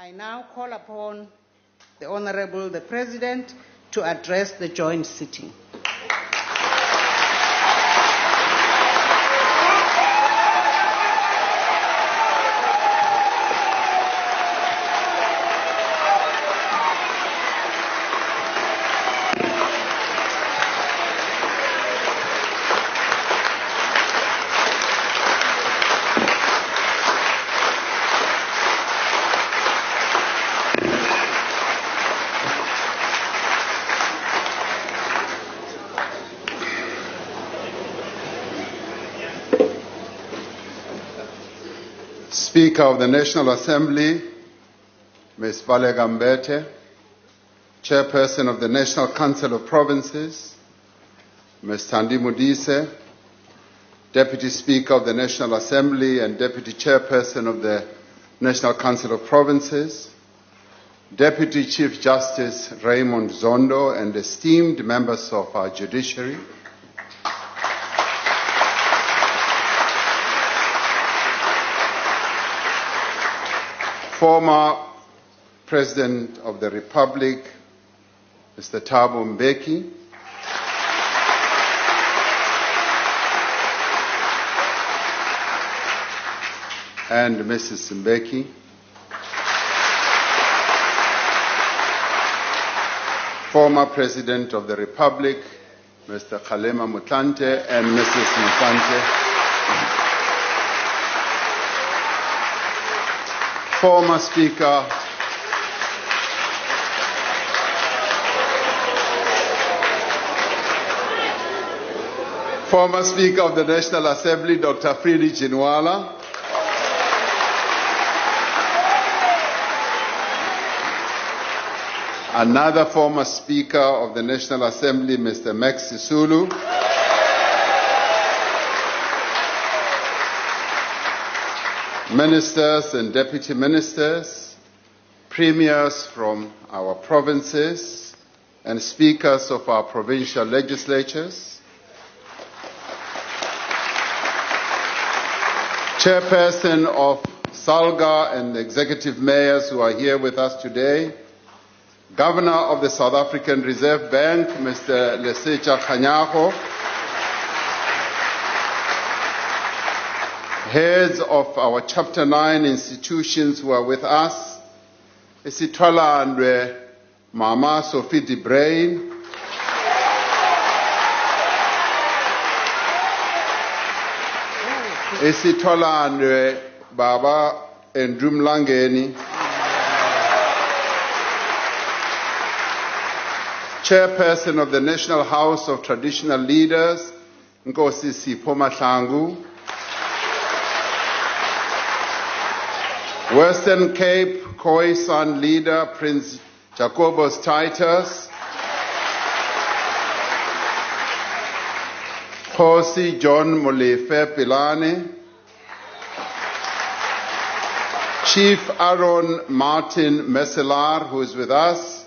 I now call upon the Honorable the President to address the joint sitting. Speaker of the National Assembly, Ms. Balega Mbete, Chairperson of the National Council of Provinces, Ms. Thandi Modise, Deputy Speaker of the National Assembly and Deputy Chairperson of the National Council of Provinces, Deputy Chief Justice Raymond Zondo, and esteemed members of our judiciary, former President of the Republic, Mr. Thabo Mbeki, and Mrs. Mbeki, former President of the Republic, Mr. Kgalema Motlanthe, and Mrs. Motlanthe, former Speaker of the National Assembly, Dr. Friedrich Ginwala, another former Speaker of the National Assembly, Mr. Max Sisulu, Ministers and Deputy Ministers, Premiers from our provinces, and Speakers of our provincial legislatures, Chairperson of SALGA and the Executive Mayors who are here with us today, Governor of the South African Reserve Bank, Mr. Lesetja Kganyago, heads of our Chapter 9 institutions who are with us, Isitwalandwe Mama Sophie de Bruyn, Isitwalandwe Baba Andrew Mlangeni, Chairperson of the National House of Traditional Leaders, Nkosi Sipho Mahlangu, Western Cape Khoisan leader Prince Jacobus Titus, Khosi John Molefe Pilane, Chief Aaron Martin Meselar, who is with us,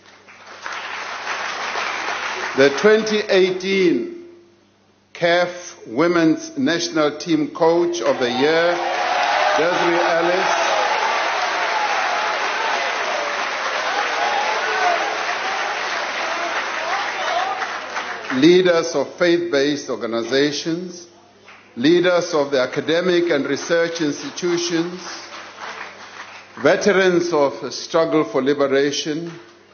the 2018 CAF Women's National Team Coach of the Year, Desiree Ellis, leaders of faith-based organizations, leaders of the academic and research institutions, veterans of the struggle for liberation,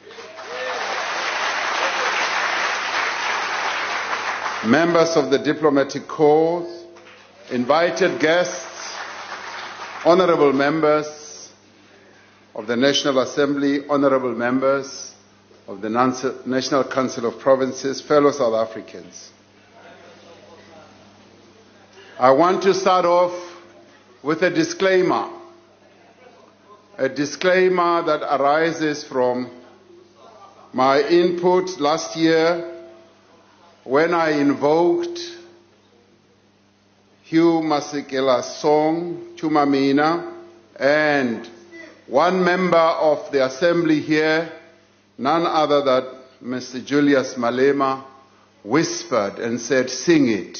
members of the diplomatic corps, invited guests, honorable members of the National Assembly, honorable members of the National Council of Provinces, fellow South Africans. I want to start off with a disclaimer that arises from my input last year when I invoked Hugh Masekela's song, Chuma Mina, and one member of the Assembly here, none other than Mr. Julius Malema, whispered and said, "Sing it,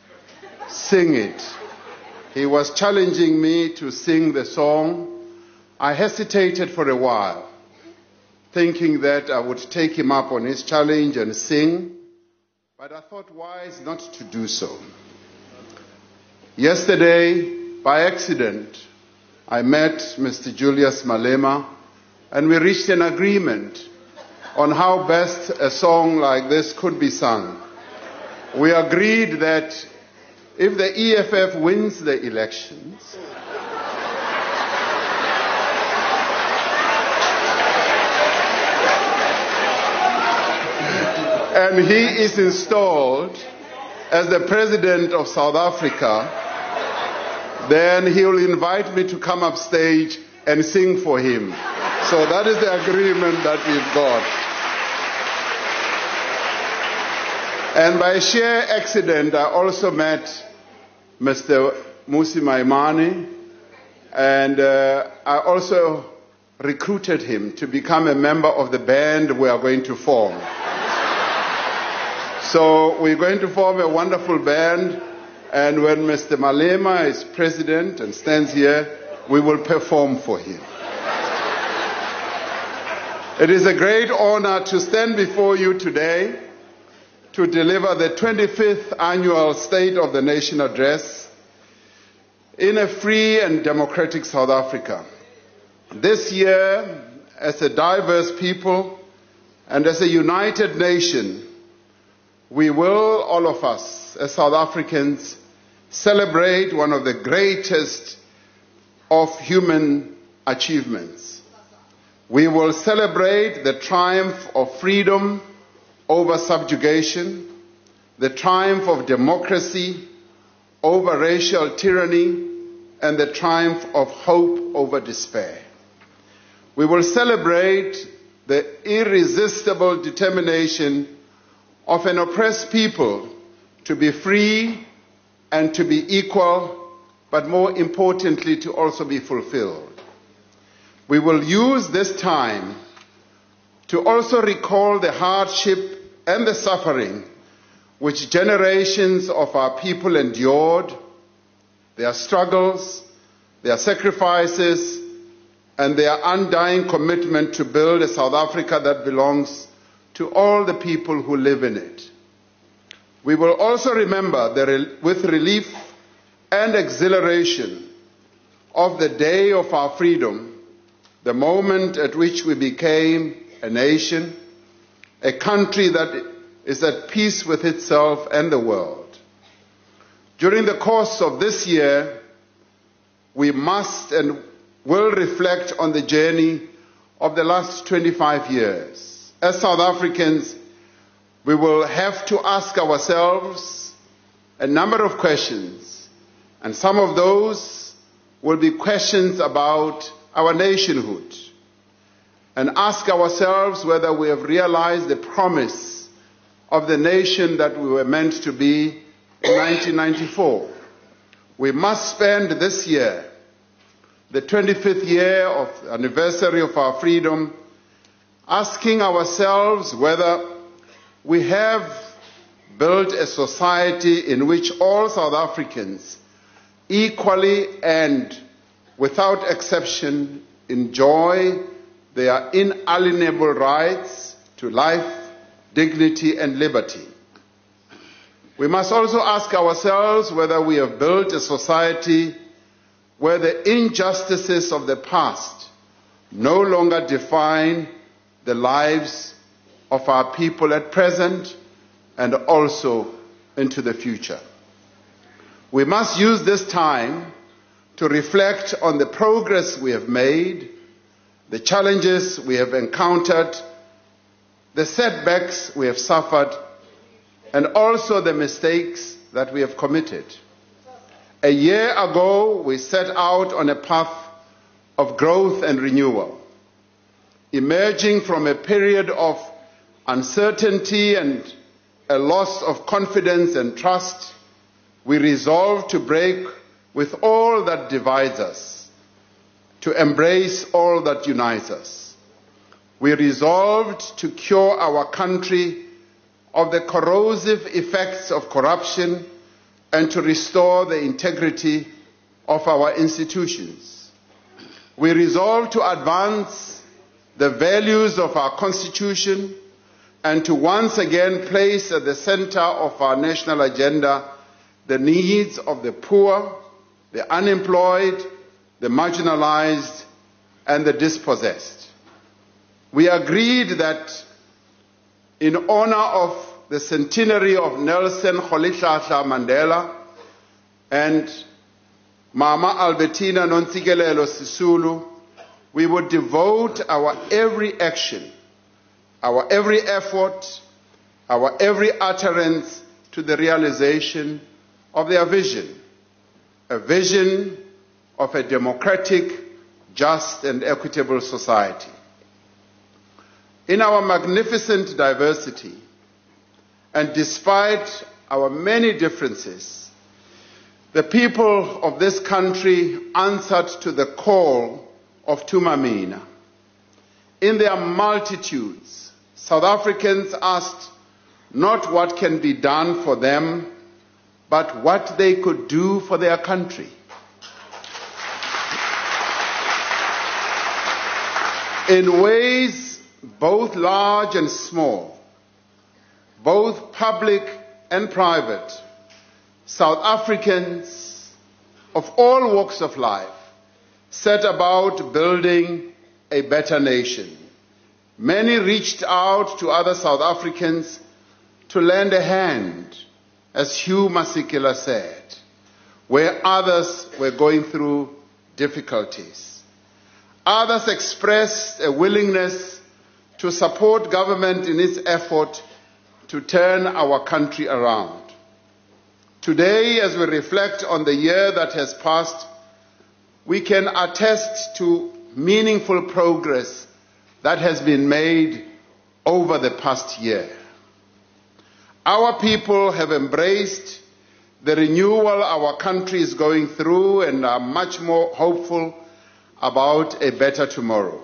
sing it." He was challenging me to sing the song I hesitated for a while, thinking that I would take him up on his challenge and sing, but I thought wise not to do so. Yesterday, by accident, I met Mr. Julius Malema, and we reached an agreement on how best a song like this could be sung. We agreed that if the EFF wins the elections, and he is installed as the President of South Africa, then he will invite me to come up stage and sing for him. So that is the agreement that we've got. And by sheer accident, I also met Mr. Mmusi Maimane, and I also recruited him to become a member of the band we are going to form. So we're going to form a wonderful band, and when Mr. Malema is president and stands here, we will perform for him. It is a great honor to stand before you today to deliver the 25th annual State of the Nation address in a free and democratic South Africa. This year, as a diverse people and as a united nation, we will, all of us, as South Africans, celebrate one of the greatest of human achievements. We will celebrate the triumph of freedom over subjugation, the triumph of democracy over racial tyranny, and the triumph of hope over despair. We will celebrate the irresistible determination of an oppressed people to be free and to be equal, but more importantly, to also be fulfilled. We will use this time to also recall the hardship and the suffering which generations of our people endured, their struggles, their sacrifices, and their undying commitment to build a South Africa that belongs to all the people who live in it. We will also remember with relief and exhilaration of the day of our freedom, the moment at which we became a nation, a country that is at peace with itself and the world. During the course of this year, we must and will reflect on the journey of the last 25 years. As South Africans, we will have to ask ourselves a number of questions, and some of those will be questions about our nationhood, and ask ourselves whether we have realized the promise of the nation that we were meant to be in 1994. We must spend this year, the 25th year of the anniversary of our freedom, asking ourselves whether we have built a society in which all South Africans equally and without exception enjoy their inalienable rights to life, dignity, and liberty. We must also ask ourselves whether we have built a society where the injustices of the past no longer define the lives of our people at present and also into the future. We must use this time to reflect on the progress we have made, the challenges we have encountered, the setbacks we have suffered, and also the mistakes that we have committed. A year ago, we set out on a path of growth and renewal. Emerging from a period of uncertainty and a loss of confidence and trust, we resolved to break with all that divides us, to embrace all that unites us. We resolved to cure our country of the corrosive effects of corruption and to restore the integrity of our institutions. we resolve to advance the values of our Constitution and to once again place at the center of our national agenda the needs of the poor, the unemployed, the marginalized, and the dispossessed. We agreed that in honor of the centenary of Nelson Rolihlahla Mandela and Mama Albertina Nontsikelelo Sisulu, we would devote our every action, our every effort, our every utterance to the realization of their vision, a vision of a democratic, just and equitable society. In our magnificent diversity, and despite our many differences, the people of this country answered to the call of Tumamina. In their multitudes, South Africans asked not what can be done for them, but what they could do for their country. In ways both large and small, both public and private, South Africans of all walks of life set about building a better nation. Many reached out to other South Africans to lend a hand, as Hugh Masekela said, where others were going through difficulties. Others expressed a willingness to support government in its effort to turn our country around. Today, as we reflect on the year that has passed, we can attest to meaningful progress that has been made over the past year. Our people have embraced the renewal our country is going through and are much more hopeful about a better tomorrow.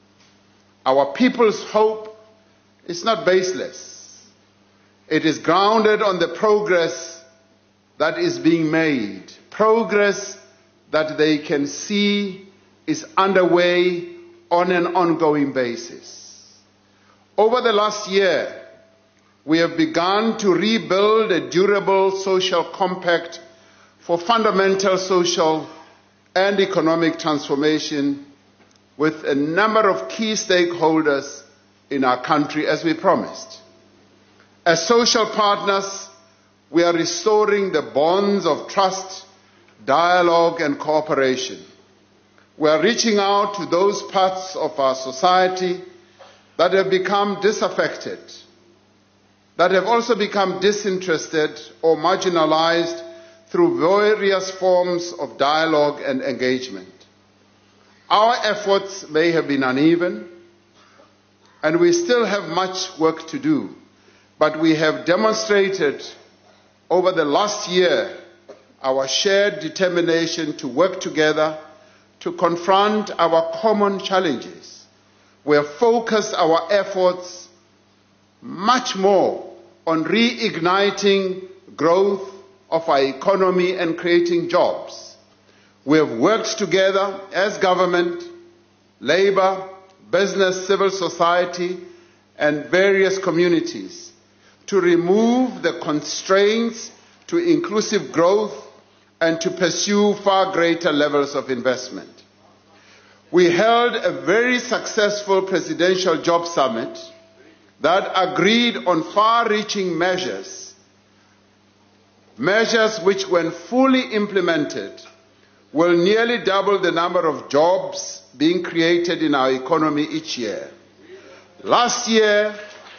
Our people's hope is not baseless. It is grounded on the progress that is being made, progress that they can see is underway on an ongoing basis. Over the last year, we have begun to rebuild a durable social compact for fundamental social and economic transformation with a number of key stakeholders in our country, as we promised. As social partners, we are restoring the bonds of trust, dialogue, and cooperation. We are reaching out to those parts of our society that have become disaffected, that have also become disinterested or marginalized through various forms of dialogue and engagement. Our efforts may have been uneven, and we still have much work to do, but we have demonstrated over the last year our shared determination to work together to confront our common challenges. We have focused our efforts much more on reigniting growth of our economy and creating jobs. We have worked together as government, labor, business, civil society, and various communities to remove the constraints to inclusive growth and to pursue far greater levels of investment. We held a very successful presidential job summit that agreed on far-reaching measures which, when fully implemented, will nearly double the number of jobs being created in our economy each year. Last year,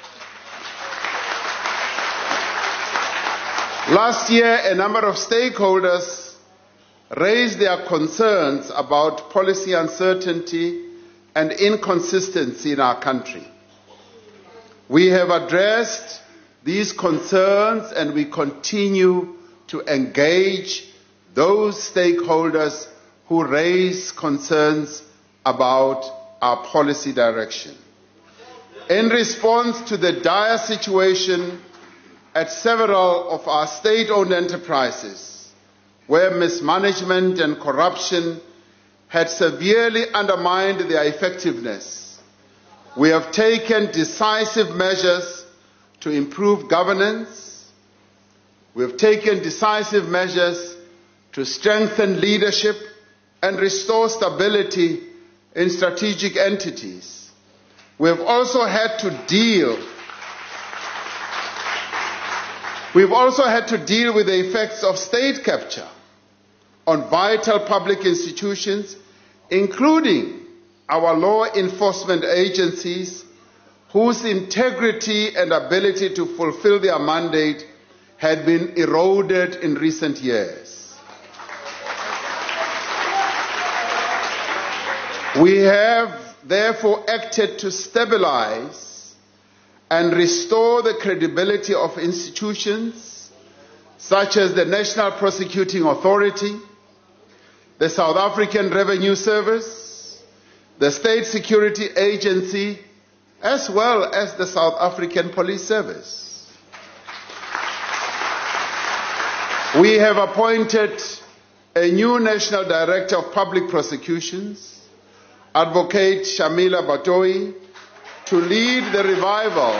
a number of stakeholders raised their concerns about policy uncertainty and inconsistency in our country. We have addressed these concerns and we continue to engage those stakeholders who raise concerns about our policy direction. In response to the dire situation at several of our state-owned enterprises, where mismanagement and corruption had severely undermined their effectiveness. We have taken decisive measures to improve governance. We have taken decisive measures to strengthen leadership and restore stability in strategic entities. We have also had to deal with the effects of state capture on vital public institutions, including our law enforcement agencies, whose integrity and ability to fulfill their mandate had been eroded in recent years. We have therefore acted to stabilize and restore the credibility of institutions such as the National Prosecuting Authority, the South African Revenue Service, the State Security Agency, as well as the South African Police Service. We have appointed a new National Director of Public Prosecutions, Advocate Shamila Batoyi, to lead the revival.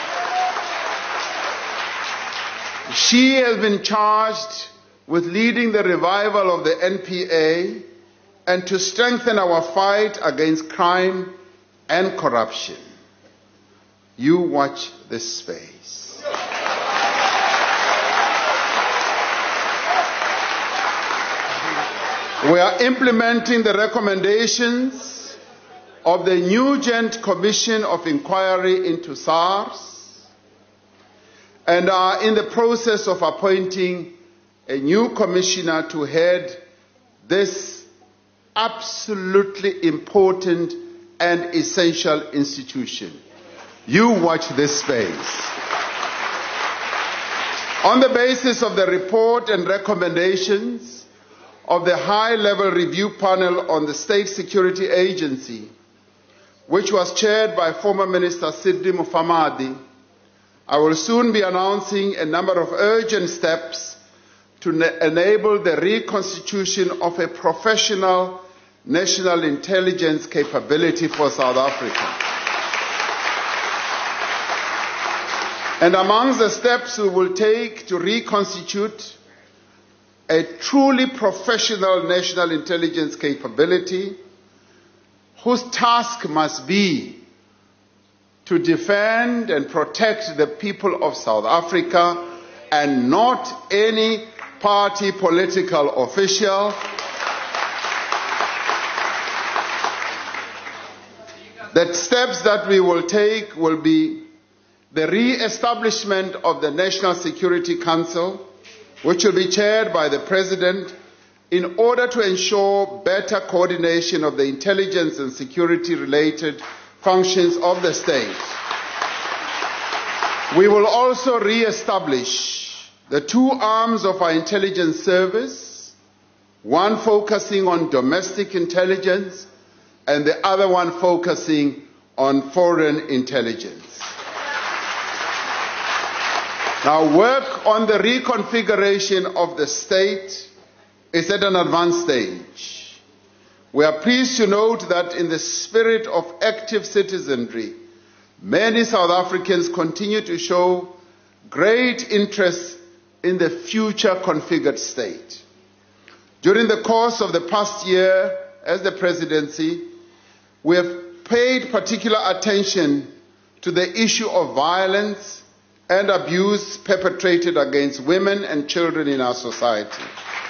She has been charged with leading the revival of the NPA and to strengthen our fight against crime and corruption. You watch this space. We are implementing the recommendations of the Nugent Commission of Inquiry into SARS and are in the process of appointing a new commissioner to head this absolutely important and essential institution. You watch this space. On the basis of the report and recommendations of the high-level review panel on the State Security Agency, which was chaired by former Minister Sidri Mufamadi, I will soon be announcing a number of urgent steps to enable the reconstitution of a professional national intelligence capability for South Africa. And amongst the steps we will take to reconstitute a truly professional national intelligence capability, whose task must be to defend and protect the people of South Africa and not any party political official. The steps that we will take will be the re-establishment of the National Security Council, which will be chaired by the President, in order to ensure better coordination of the intelligence and security-related functions of the state. We will also re-establish the two arms of our intelligence service, one focusing on domestic intelligence and the other one focusing on foreign intelligence. Now, work on the reconfiguration of the state is at an advanced stage. We are pleased to note that in the spirit of active citizenry, many South Africans continue to show great interest in the future configured state. During the course of the past year as the presidency, we have paid particular attention to the issue of violence and abuse perpetrated against women and children in our society.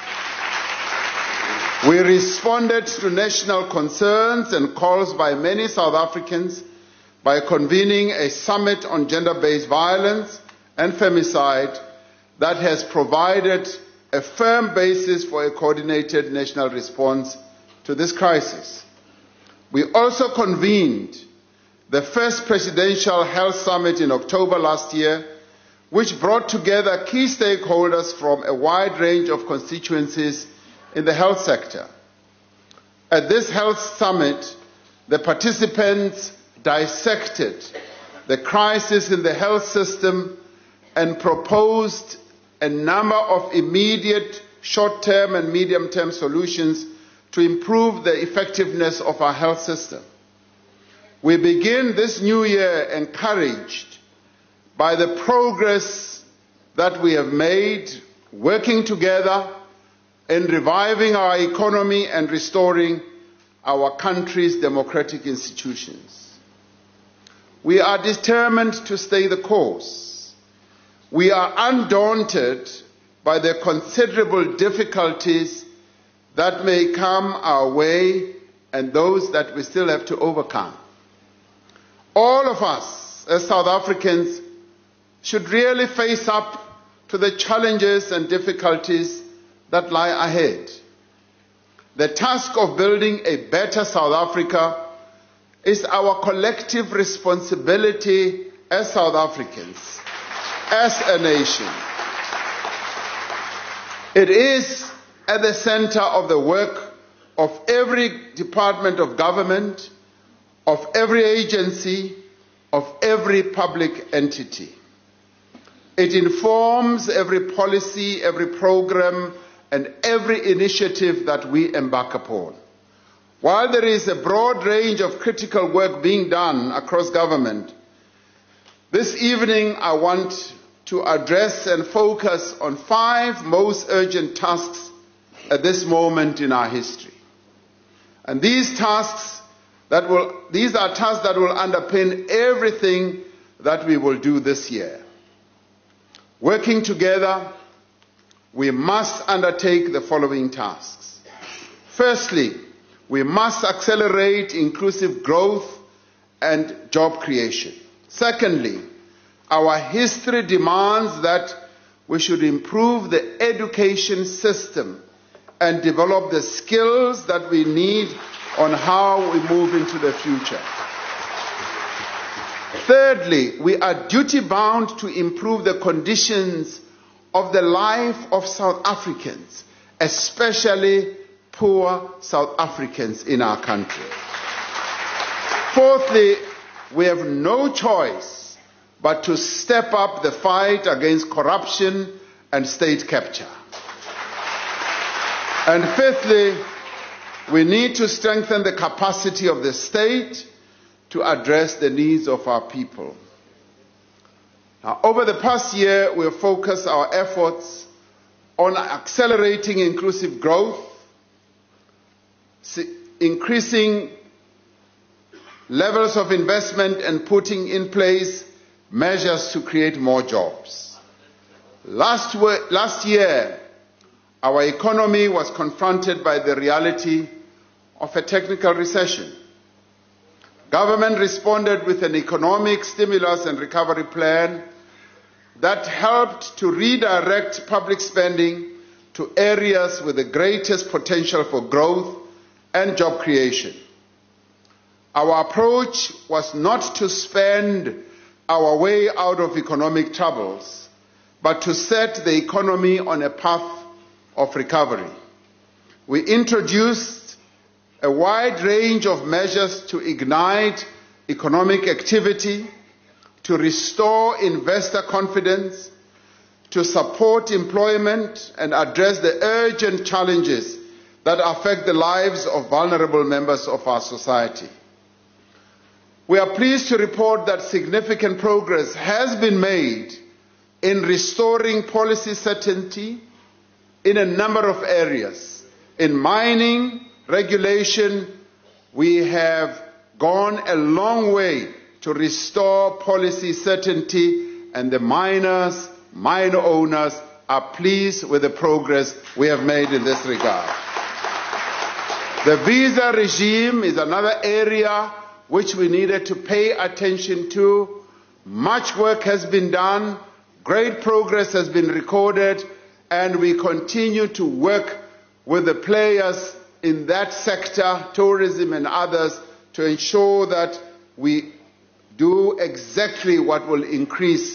We responded to national concerns and calls by many South Africans by convening a summit on gender-based violence and femicide that has provided a firm basis for a coordinated national response to this crisis. We also convened the first Presidential Health Summit in October last year, which brought together key stakeholders from a wide range of constituencies in the health sector. At this health summit, the participants dissected the crisis in the health system and proposed a number of immediate short-term and medium-term solutions to improve the effectiveness of our health system. We begin this new year encouraged by the progress that we have made, working together in reviving our economy and restoring our country's democratic institutions. We are determined to stay the course. We are undaunted by the considerable difficulties that may come our way and those that we still have to overcome. All of us as South Africans should really face up to the challenges and difficulties that lie ahead. The task of building a better South Africa is our collective responsibility as South Africans, as a nation. It is at the center of the work of every department of government, of every agency, of every public entity. It informs every policy, every program, and every initiative that we embark upon. While there is a broad range of critical work being done across government, this evening I want to address and focus on 5 most urgent tasks at this moment in our history. And these are tasks that will underpin everything that we will do this year. Working together, we must undertake the following tasks. Firstly, we must accelerate inclusive growth and job creation. Secondly, our history demands that we should improve the education system and develop the skills that we need on how we move into the future. Thirdly, we are duty-bound to improve the conditions of the life of South Africans, especially poor South Africans in our country. Fourthly, we have no choice but to step up the fight against corruption and state capture. And fifthly, we need to strengthen the capacity of the state to address the needs of our people. Now, over the past year, we have focused our efforts on accelerating inclusive growth, increasing levels of investment, and putting in place measures to create more jobs. Last year, our economy was confronted by the reality of a technical recession. Government responded with an economic stimulus and recovery plan that helped to redirect public spending to areas with the greatest potential for growth and job creation. Our approach was not to spend our way out of economic troubles, but to set the economy on a path of recovery. We introduced a wide range of measures to ignite economic activity, to restore investor confidence, to support employment and address the urgent challenges that affect the lives of vulnerable members of our society. We are pleased to report that significant progress has been made in restoring policy certainty in a number of areas. In mining regulation, we have gone a long way to restore policy certainty, and the miners, mine owners are pleased with the progress we have made in this regard. The visa regime is another area which we needed to pay attention to. Much work has been done, great progress has been recorded, and we continue to work with the players in that sector, tourism and others, to ensure that we do exactly what will increase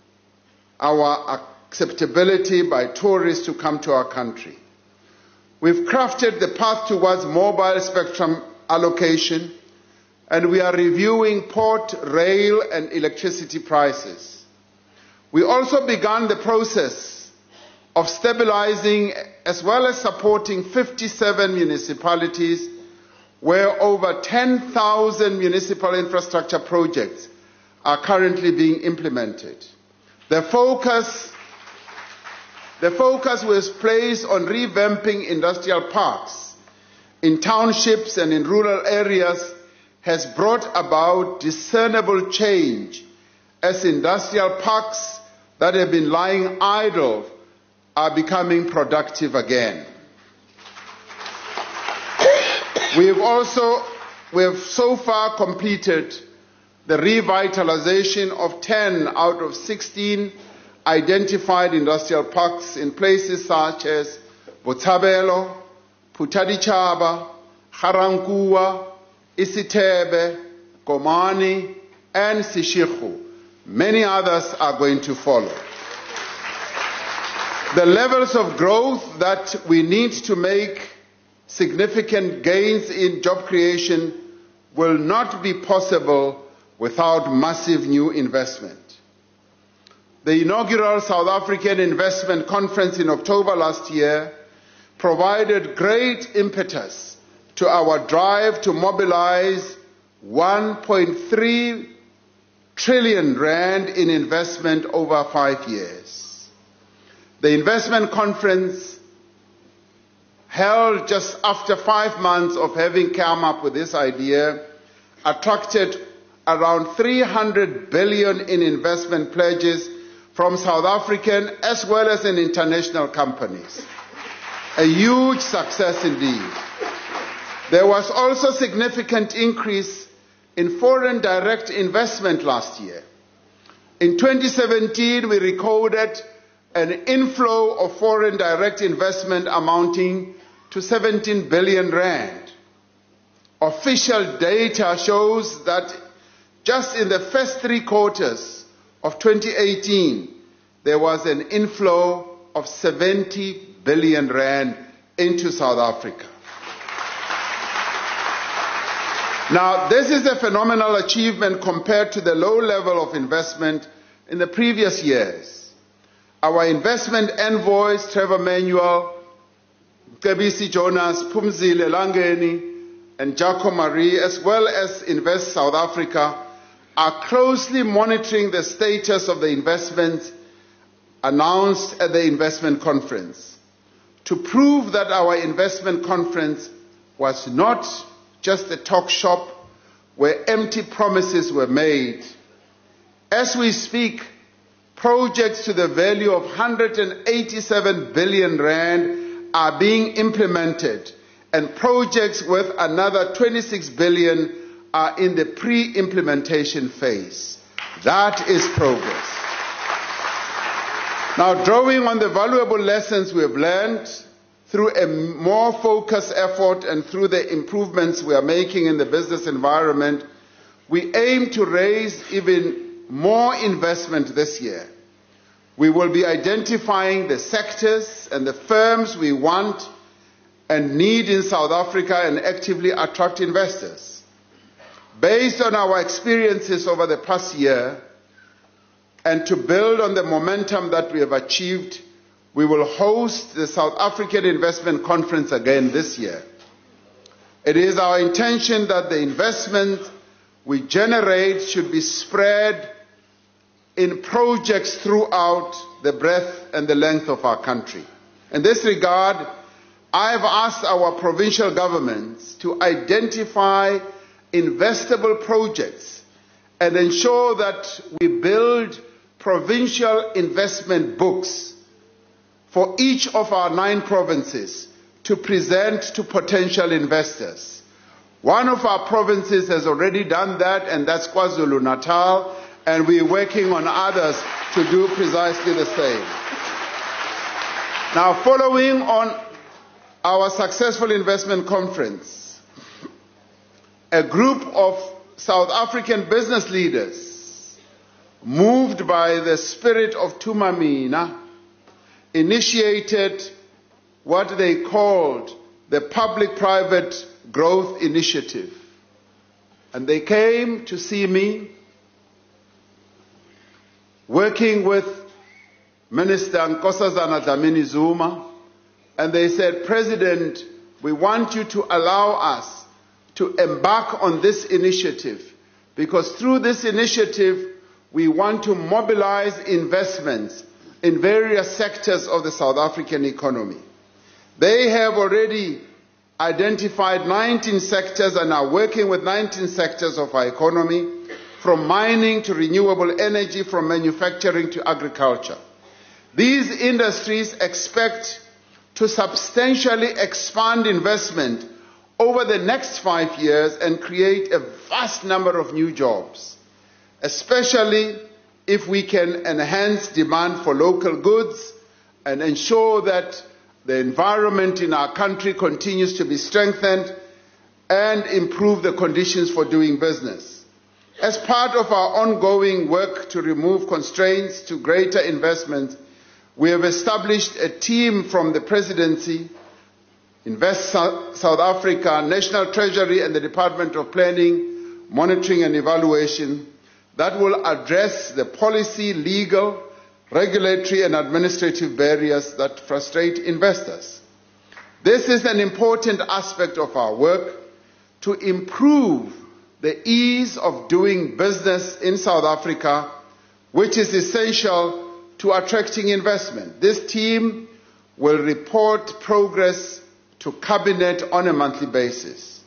our acceptability by tourists to come to our country. We've crafted the path towards mobile spectrum allocation, and we are reviewing port, rail and electricity prices. We also began the process of stabilizing as well as supporting 57 municipalities where over 10,000 municipal infrastructure projects are currently being implemented. The focus was placed on revamping industrial parks in townships and in rural areas has brought about discernible change as industrial parks that have been lying idle are becoming productive again. We have so far completed the revitalization of 10 out of 16 identified industrial parks in places such as Botshabelo, Putadichaba, Garankuwa, Isitebe, Komani, and Seshego. Many others are going to follow. The levels of growth that we need to make significant gains in job creation will not be possible without massive new investment. The inaugural South African Investment Conference in October last year provided great impetus to our drive to mobilize 1.3 trillion rand in investment over 5 years. The investment conference, held just after 5 months of having come up with this idea, attracted around 300 billion in investment pledges from South African as well as in international companies. A huge success indeed. There was also significant increase in foreign direct investment last year. In 2017, we recorded an inflow of foreign direct investment amounting to 17 billion rand. Official data shows that just in the first 3 quarters of 2018, there was an inflow of 70 billion rand into South Africa. Now, this is a phenomenal achievement compared to the low level of investment in the previous years. Our investment envoys, Trevor Manuel, Kebisi Jonas, Phumzile Langeni, and Jaco Marie, as well as Invest South Africa, are closely monitoring the status of the investments announced at the investment conference to prove that our investment conference was not just a talk shop where empty promises were made. As we speak, projects to the value of 187 billion rand are being implemented, and projects worth another 26 billion are in the pre-implementation phase. That is progress. Now, drawing on the valuable lessons we have learned through a more focused effort and through the improvements we are making in the business environment, we aim to raise even more investment this year. We will be identifying the sectors and the firms we want and need in South Africa and actively attract investors. Based on our experiences over the past year, and to build on the momentum that we have achieved, we will host the South African Investment Conference again this year. It is our intention that the investment we generate should be spread in projects throughout the breadth and the length of our country. In this regard, I have asked our provincial governments to identify investable projects and ensure that we build provincial investment books for each of our 9 provinces to present to potential investors. One of our provinces has already done that, and that's KwaZulu-Natal, and we're working on others to do precisely the same. Now, following on our successful investment conference, a group of South African business leaders, moved by the spirit of Tumamina, initiated what they called the Public-Private Growth Initiative. And they came to see me, working with Minister Nkosazana Dlamini Zuma, and they said, President, we want you to allow us to embark on this initiative, because through this initiative, we want to mobilize investments in various sectors of the South African economy. They have already identified 19 sectors and are working with 19 sectors of our economy, from mining to renewable energy, from manufacturing to agriculture. These industries expect to substantially expand investment over the next 5 years and create a vast number of new jobs, especially if we can enhance demand for local goods and ensure that the environment in our country continues to be strengthened and improve the conditions for doing business. As part of our ongoing work to remove constraints to greater investment, we have established a team from the Presidency, Invest South Africa, National Treasury and the Department of Planning, Monitoring and Evaluation that will address the policy, legal, regulatory and administrative barriers that frustrate investors. This is an important aspect of our work to improve the ease of doing business in South Africa, which is essential to attracting investment. This team will report progress to Cabinet on a monthly basis.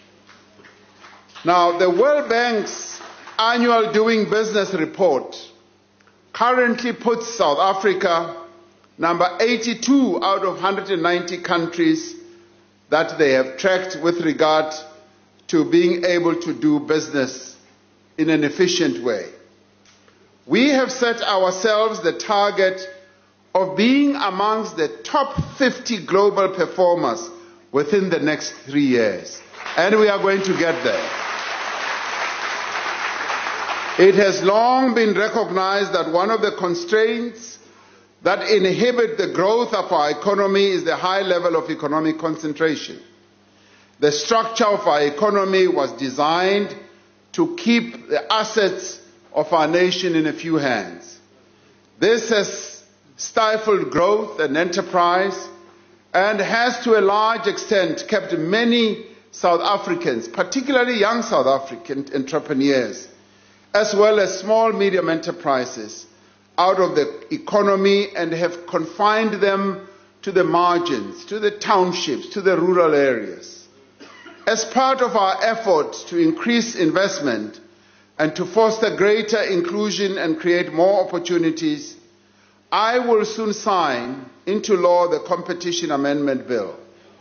Now, the World Bank's annual Doing Business report currently puts South Africa number 82 out of 190 countries that they have tracked with regard to being able to do business in an efficient way. We have set ourselves the target of being amongst the top 50 global performers within the next 3 years. And we are going to get there. It has long been recognized that one of the constraints that inhibit the growth of our economy is the high level of economic concentration. The structure of our economy was designed to keep the assets of our nation in a few hands. This has stifled growth and enterprise and has to a large extent kept many South Africans, particularly young South African entrepreneurs, as well as small medium enterprises, out of the economy and have confined them to the margins, to the townships, to the rural areas. As part of our effort to increase investment and to foster greater inclusion and create more opportunities, I will soon sign into law the Competition Amendment Bill.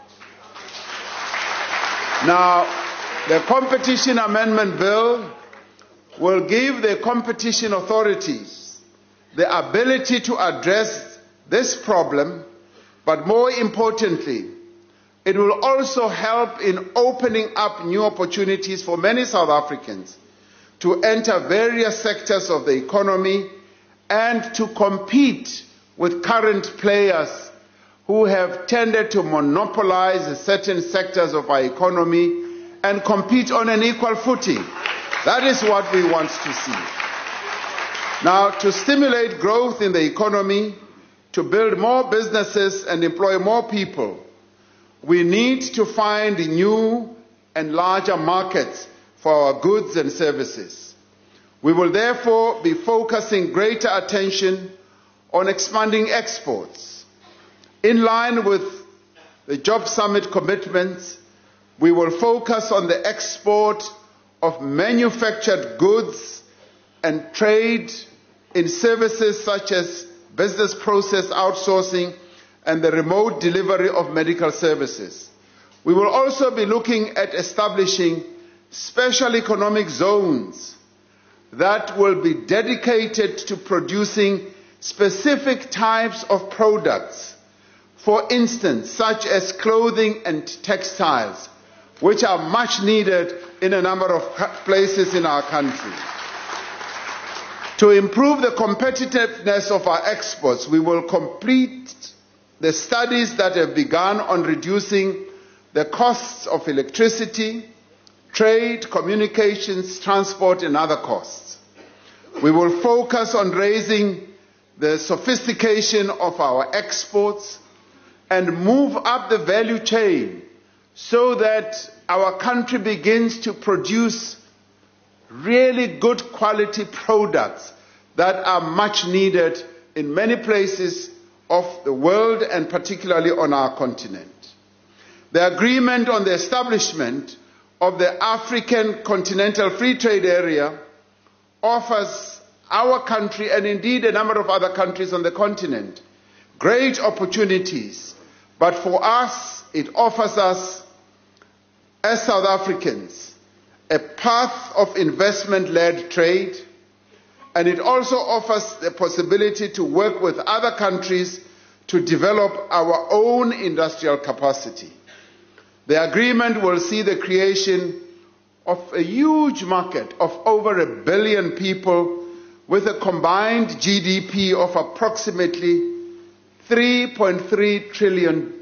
Now, the Competition Amendment Bill will give the competition authorities the ability to address this problem, but more importantly, it will also help in opening up new opportunities for many South Africans to enter various sectors of the economy and to compete with current players who have tended to monopolize certain sectors of our economy and compete on an equal footing. That is what we want to see. Now, to stimulate growth in the economy, to build more businesses and employ more people, we need to find new and larger markets for our goods and services. We will therefore be focusing greater attention on expanding exports. In line with the Job Summit commitments, we will focus on the export of manufactured goods and trade in services such as business process outsourcing and the remote delivery of medical services. We will also be looking at establishing special economic zones that will be dedicated to producing specific types of products, for instance, such as clothing and textiles, which are much needed in a number of places in our country. To improve the competitiveness of our exports, we will complete the studies that have begun on reducing the costs of electricity, trade, communications, transport, and other costs. We will focus on raising the sophistication of our exports and move up the value chain so that our country begins to produce really good quality products that are much needed in many places of the world and particularly on our continent. The agreement on the establishment of the African Continental Free Trade Area offers our country, and indeed a number of other countries on the continent, great opportunities. But for us, it offers us, as South Africans, a path of investment-led trade, and it also offers the possibility to work with other countries to develop our own industrial capacity. The agreement will see the creation of a huge market of over 1 billion people with a combined GDP of approximately $3.3 trillion.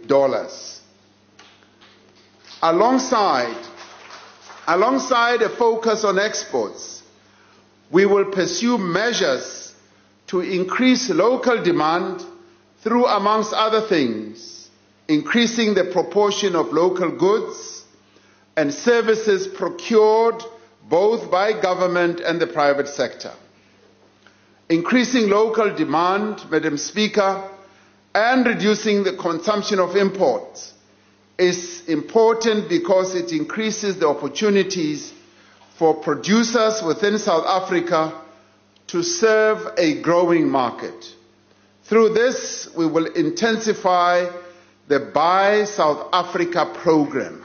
Alongside a focus on exports, we will pursue measures to increase local demand through, amongst other things, increasing the proportion of local goods and services procured both by government and the private sector. Increasing local demand, Madam Speaker, and reducing the consumption of imports is important because it increases the opportunities for producers within South Africa to serve a growing market. Through this, we will intensify the Buy South Africa program.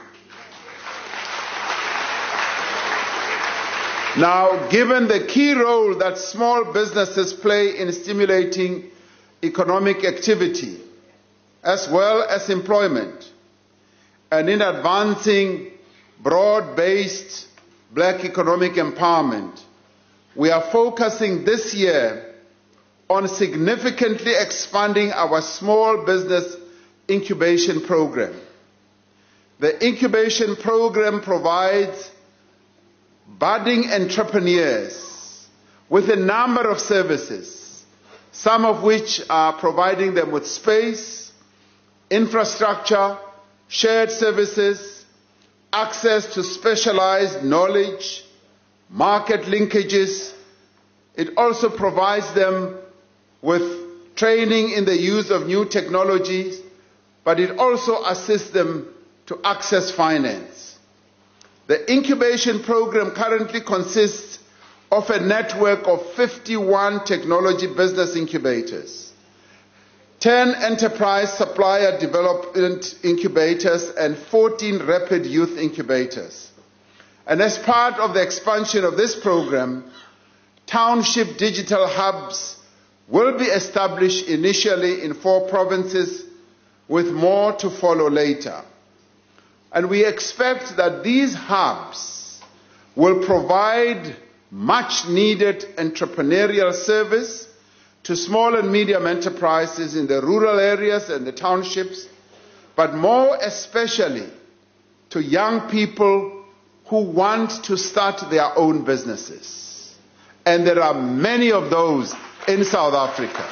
Now, given the key role that small businesses play in stimulating economic activity, as well as employment, and in advancing broad-based black economic empowerment, we are focusing this year on significantly expanding our small business incubation program. The incubation program provides budding entrepreneurs with a number of services, some of which are providing them with space, infrastructure, shared services, access to specialized knowledge, market linkages. It also provides them with training in the use of new technologies, but it also assists them to access finance. The incubation program currently consists of a network of 51 technology business incubators, 10 enterprise supplier development incubators, and 14 rapid youth incubators. And as part of the expansion of this program, township digital hubs will be established initially in 4 provinces, with more to follow later. And we expect that these hubs will provide much needed entrepreneurial service to small and medium enterprises in the rural areas and the townships, but more especially to young people who want to start their own businesses. And there are many of those in South Africa.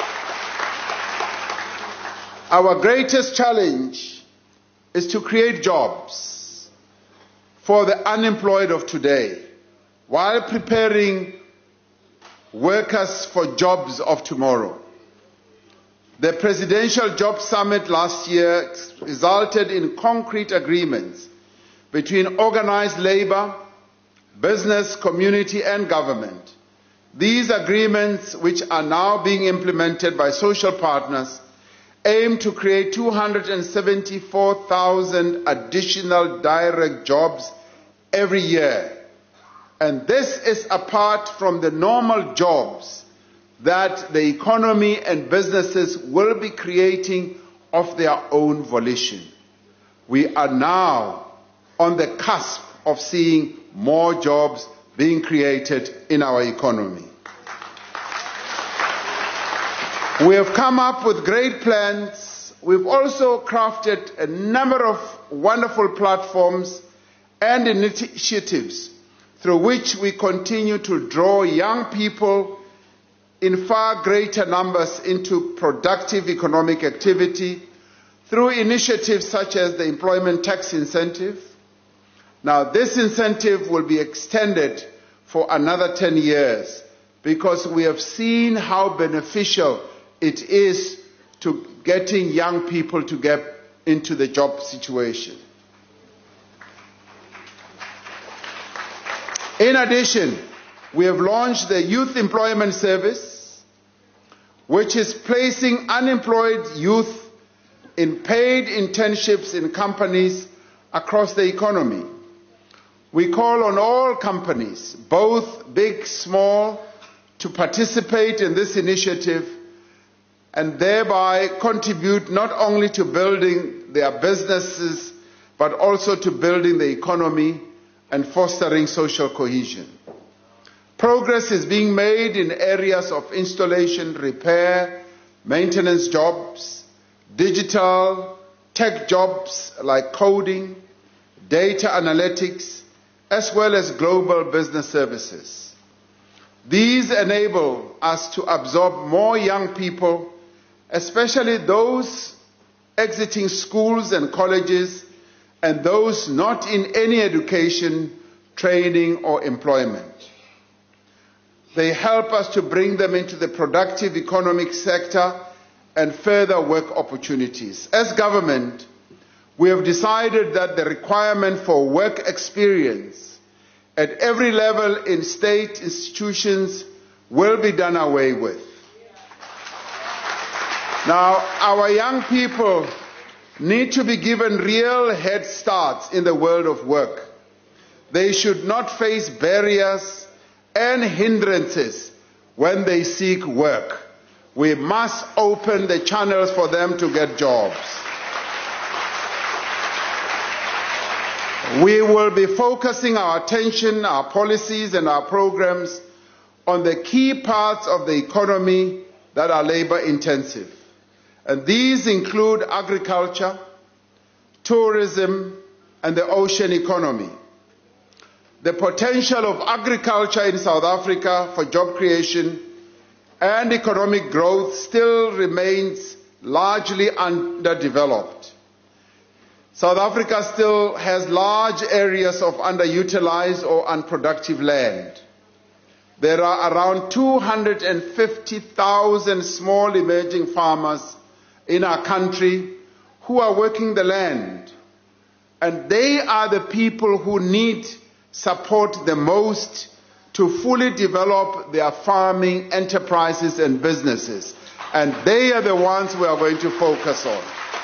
Our greatest challenge is to create jobs for the unemployed of today, while preparing workers for jobs of tomorrow. The Presidential Jobs Summit last year resulted in concrete agreements between organized labor, business, community, and government. These agreements, which are now being implemented by social partners, aim to create 274,000 additional direct jobs every year. And this is apart from the normal jobs that the economy and businesses will be creating of their own volition. We are now on the cusp of seeing more jobs being created in our economy. We have come up with great plans. We've also crafted a number of wonderful platforms and initiatives through which we continue to draw young people in far greater numbers into productive economic activity through initiatives such as the Employment Tax Incentive. Now, this incentive will be extended for another 10 years because we have seen how beneficial it is to getting young people to get into the job situation. In addition, we have launched the Youth Employment Service, which is placing unemployed youth in paid internships in companies across the economy. We call on all companies, both big, small, to participate in this initiative and thereby contribute not only to building their businesses, but also to building the economy and fostering social cohesion. Progress is being made in areas of installation, repair, maintenance jobs, digital, tech jobs like coding, data analytics, as well as global business services. These enable us to absorb more young people, especially those exiting schools and colleges and those not in any education, training or employment. They help us to bring them into the productive economic sector and further work opportunities. As government, we have decided that the requirement for work experience at every level in state institutions will be done away with. Now, our young people need to be given real head starts in the world of work. They should not face barriers and hindrances when they seek work. We must open the channels for them to get jobs. We will be focusing our attention, our policies and our programs on the key parts of the economy that are labor intensive. And these include agriculture, tourism, and the ocean economy. The potential of agriculture in South Africa for job creation and economic growth still remains largely underdeveloped. South Africa still has large areas of underutilized or unproductive land. There are around 250,000 small emerging farmers in our country who are working the land, and they are the people who need support the most to fully develop their farming enterprises and businesses, and they are the ones we are going to focus on.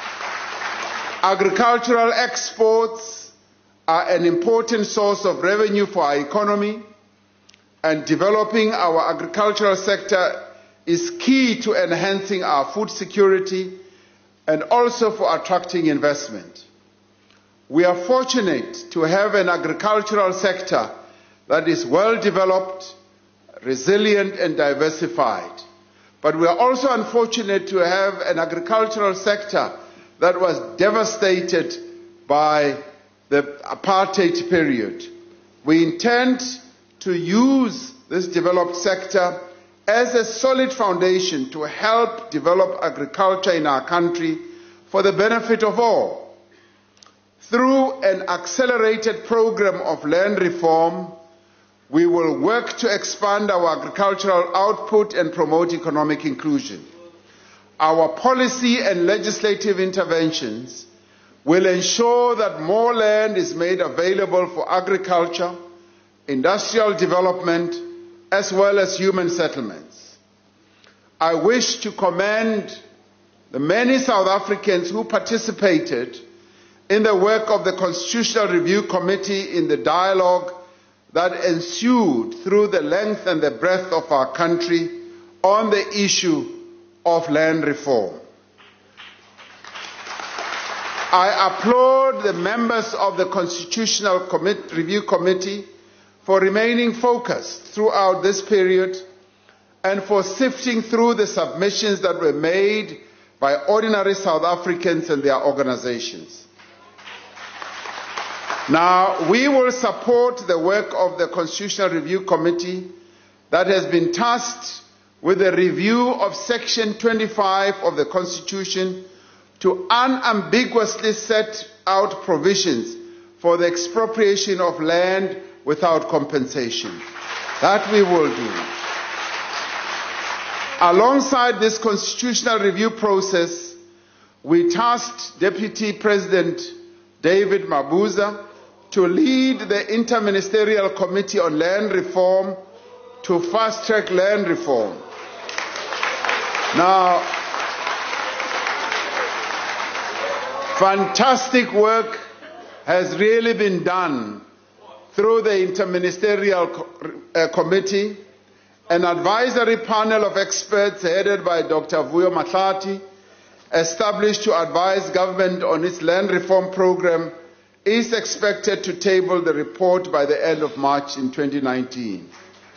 Agricultural exports are an important source of revenue for our economy, and developing our agricultural sector is key to enhancing our food security and also for attracting investment. We are fortunate to have an agricultural sector that is well developed, resilient and diversified. But we are also unfortunate to have an agricultural sector that was devastated by the apartheid period. We intend to use this developed sector as a solid foundation to help develop agriculture in our country for the benefit of all. Through an accelerated program of land reform, we will work to expand our agricultural output and promote economic inclusion. Our policy and legislative interventions will ensure that more land is made available for agriculture, industrial development, as well as human settlements. I wish to commend the many South Africans who participated in the work of the Constitutional Review Committee in the dialogue that ensued through the length and the breadth of our country on the issue of land reform. I applaud the members of the Constitutional Review Committee for remaining focused throughout this period and for sifting through the submissions that were made by ordinary South Africans and their organizations. Now, we will support the work of the Constitutional Review Committee that has been tasked with a review of Section 25 of the Constitution to unambiguously set out provisions for the expropriation of land without compensation. That we will do. Alongside this constitutional review process, we tasked Deputy President David Mabuza to lead the Interministerial Committee on Land Reform to fast-track land reform. Now, fantastic work has really been done through the Interministerial Committee, an advisory panel of experts headed by Dr. Vuyo Matlati, established to advise government on its land reform program, is expected to table the report by the end of March in 2019.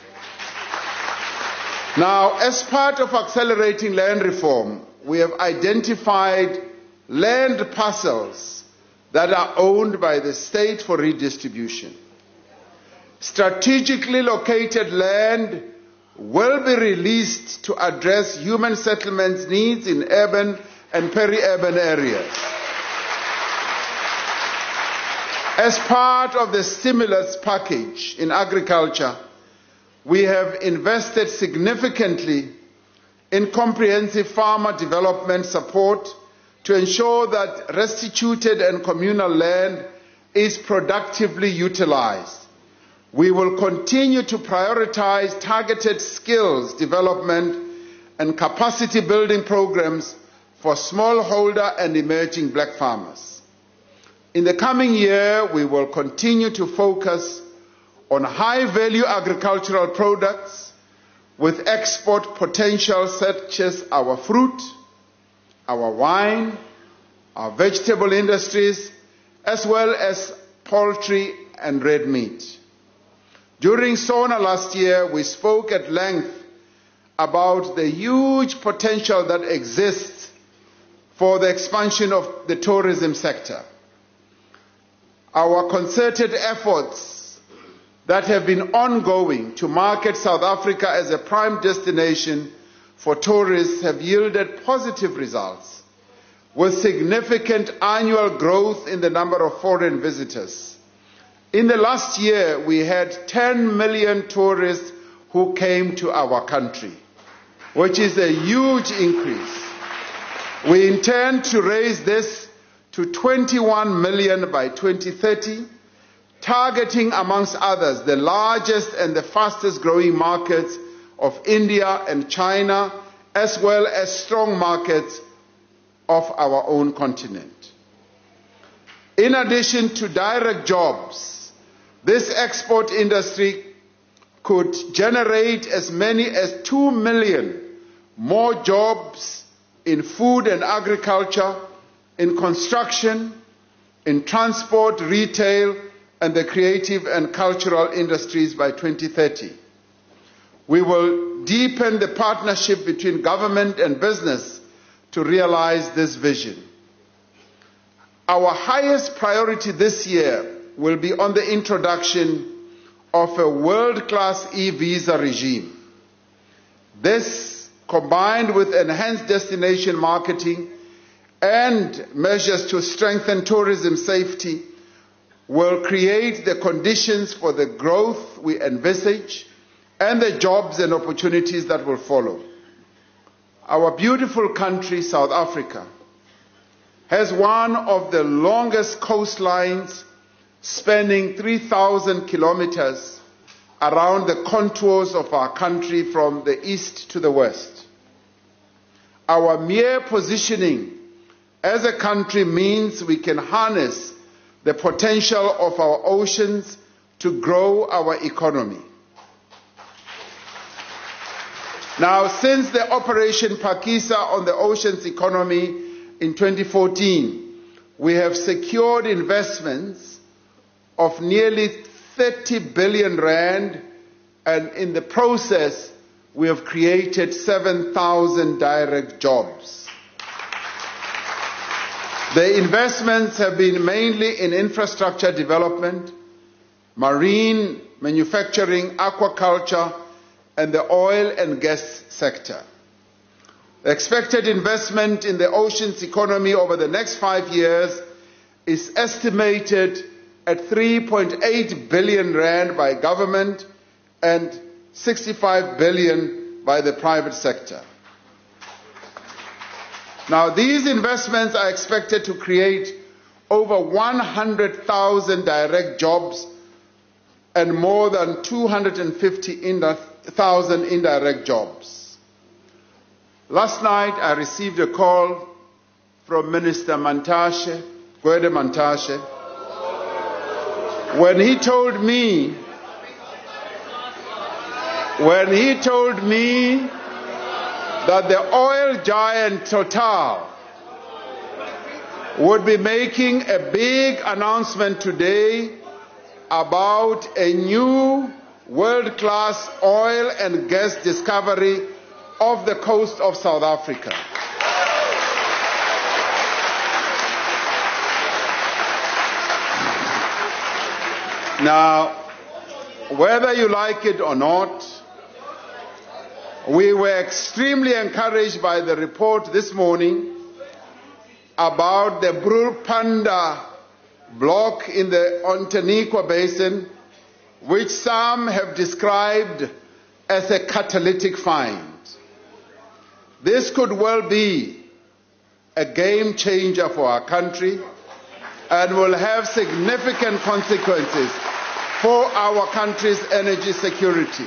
Now, as part of accelerating land reform, we have identified land parcels that are owned by the state for redistribution. Strategically located land will be released to address human settlements needs in urban and peri-urban areas. As part of the stimulus package in agriculture, we have invested significantly in comprehensive farmer development support to ensure that restituted and communal land is productively utilized. We will continue to prioritize targeted skills development and capacity building programs for smallholder and emerging black farmers. In the coming year, we will continue to focus on high-value agricultural products with export potential such as our fruit, our wine, our vegetable industries, as well as poultry and red meat. During SONA last year, we spoke at length about the huge potential that exists for the expansion of the tourism sector. Our concerted efforts that have been ongoing to market South Africa as a prime destination for tourists have yielded positive results, with significant annual growth in the number of foreign visitors. In the last year, we had 10 million tourists who came to our country, which is a huge increase. We intend to raise this to 21 million by 2030, targeting, amongst others, the largest and the fastest growing markets of India and China, as well as strong markets of our own continent. In addition to direct jobs, this export industry could generate as many as 2 million more jobs in food and agriculture, in construction, in transport, retail, and the creative and cultural industries by 2030. We will deepen the partnership between government and business to realize this vision. Our highest priority this year will be on the introduction of a world-class e-visa regime. This, combined with enhanced destination marketing and measures to strengthen tourism safety, will create the conditions for the growth we envisage and the jobs and opportunities that will follow. Our beautiful country, South Africa, has one of the longest coastlines, spanning 3,000 kilometers around the contours of our country from the east to the west. Our mere positioning as a country means we can harness the potential of our oceans to grow our economy. Now, since the Operation Phakisa on the oceans economy in 2014, we have secured investments of nearly 30 billion rand, and in the process, we have created 7,000 direct jobs. The investments have been mainly in infrastructure development, marine, manufacturing, aquaculture, and the oil and gas sector. The expected investment in the ocean's economy over the next 5 years is estimated at 3.8 billion rand by government and 65 billion by the private sector. Now, these investments are expected to create over 100,000 direct jobs and more than 250,000 indirect jobs. Last night, I received a call from Minister Mantashe, Gwede Mantashe, when he told me that the oil giant Total would be making a big announcement today about a new world-class oil and gas discovery off the coast of South Africa. Now, whether you like it or not, we were extremely encouraged by the report this morning about the Brulpanda block in the Ontanikwa Basin, which some have described as a catalytic find. This could well be a game changer for our country and will have significant consequences for our country's energy security.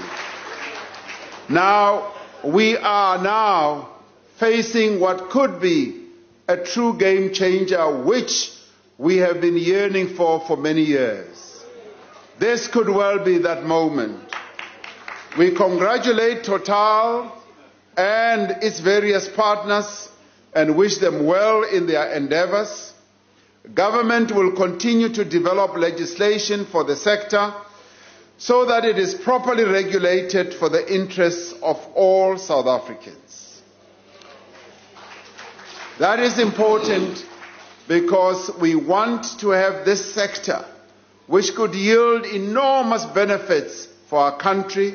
Now, we are now facing what could be a true game changer, which we have been yearning for many years. This could well be that moment. We congratulate Total and its various partners and wish them well in their endeavors. Government will continue to develop legislation for the sector so that it is properly regulated for the interests of all South Africans. That is important because we want to have this sector, which could yield enormous benefits for our country,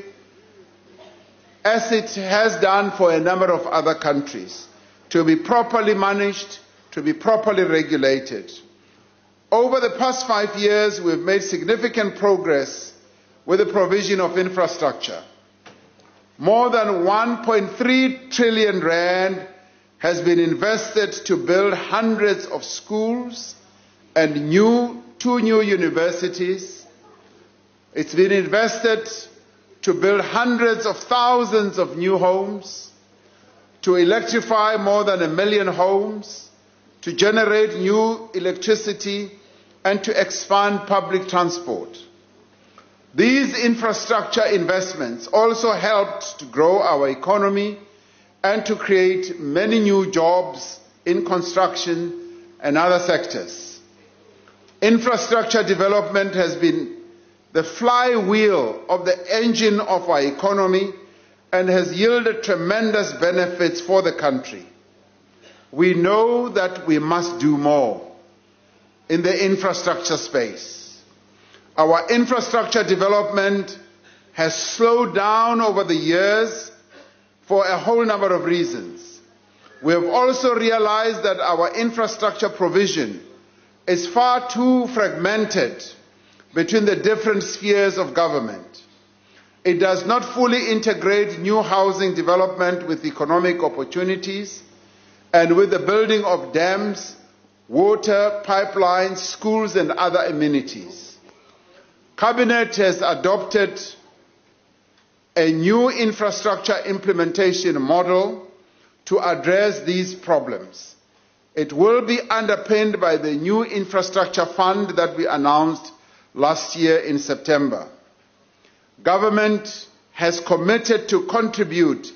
as it has done for a number of other countries, to be properly managed, to be properly regulated. Over the past 5 years, we have made significant progress with the provision of infrastructure. More than 1.3 trillion rand has been invested to build hundreds of schools and two new universities. It's been invested to build hundreds of thousands of new homes, to electrify more than 1 million homes, to generate new electricity, and to expand public transport. These infrastructure investments also helped to grow our economy and to create many new jobs in construction and other sectors. Infrastructure development has been the flywheel of the engine of our economy and has yielded tremendous benefits for the country. We know that we must do more in the infrastructure space. Our infrastructure development has slowed down over the years for a whole number of reasons. We have also realized that our infrastructure provision is far too fragmented between the different spheres of government. It does not fully integrate new housing development with economic opportunities and with the building of dams, water, pipelines, schools and other amenities. Cabinet has adopted a new infrastructure implementation model to address these problems. It will be underpinned by the new infrastructure fund that we announced last year in September. Government has committed to contribute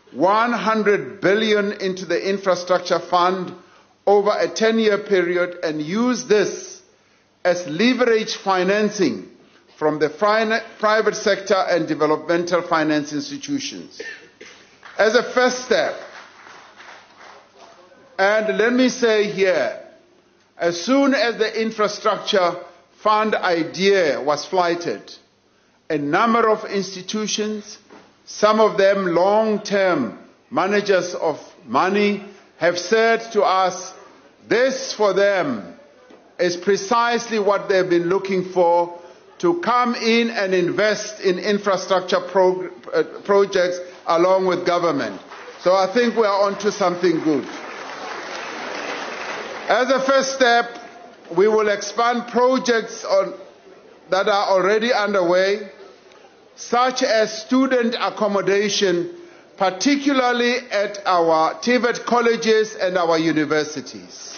100 billion into the infrastructure fund over a 10-year period and use this as leverage financing from the private sector and developmental finance institutions. As a first step, and let me say here, as soon as the infrastructure fund idea was flighted, a number of institutions, some of them long-term managers of money have said to us, this for them is precisely what they've been looking for, to come in and invest in infrastructure projects along with government. So I think we are onto something good. As a first step, we will expand projects that are already underway, such as student accommodation, particularly at our TVET colleges and our universities.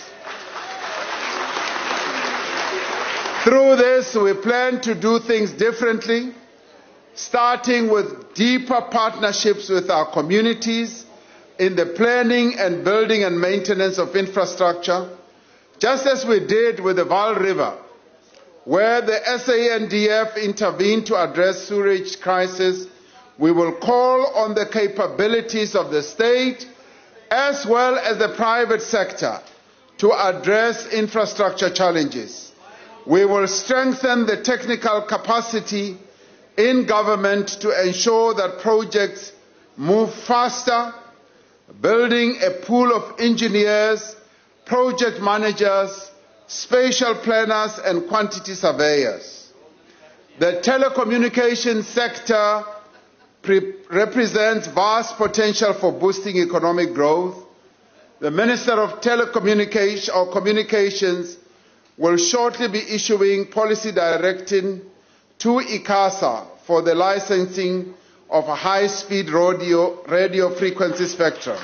Through this, we plan to do things differently, starting with deeper partnerships with our communities in the planning and building and maintenance of infrastructure, just as we did with the Vaal River, where the SANDF intervened to address sewage crisis. We will call on the capabilities of the state as well as the private sector to address infrastructure challenges. We will strengthen the technical capacity in government to ensure that projects move faster, building a pool of engineers, project managers, spatial planners and quantity surveyors. The telecommunications sector represents vast potential for boosting economic growth. The Minister of Communications will shortly be issuing policy directing to ICASA for the licensing of a high-speed radio frequency spectrum.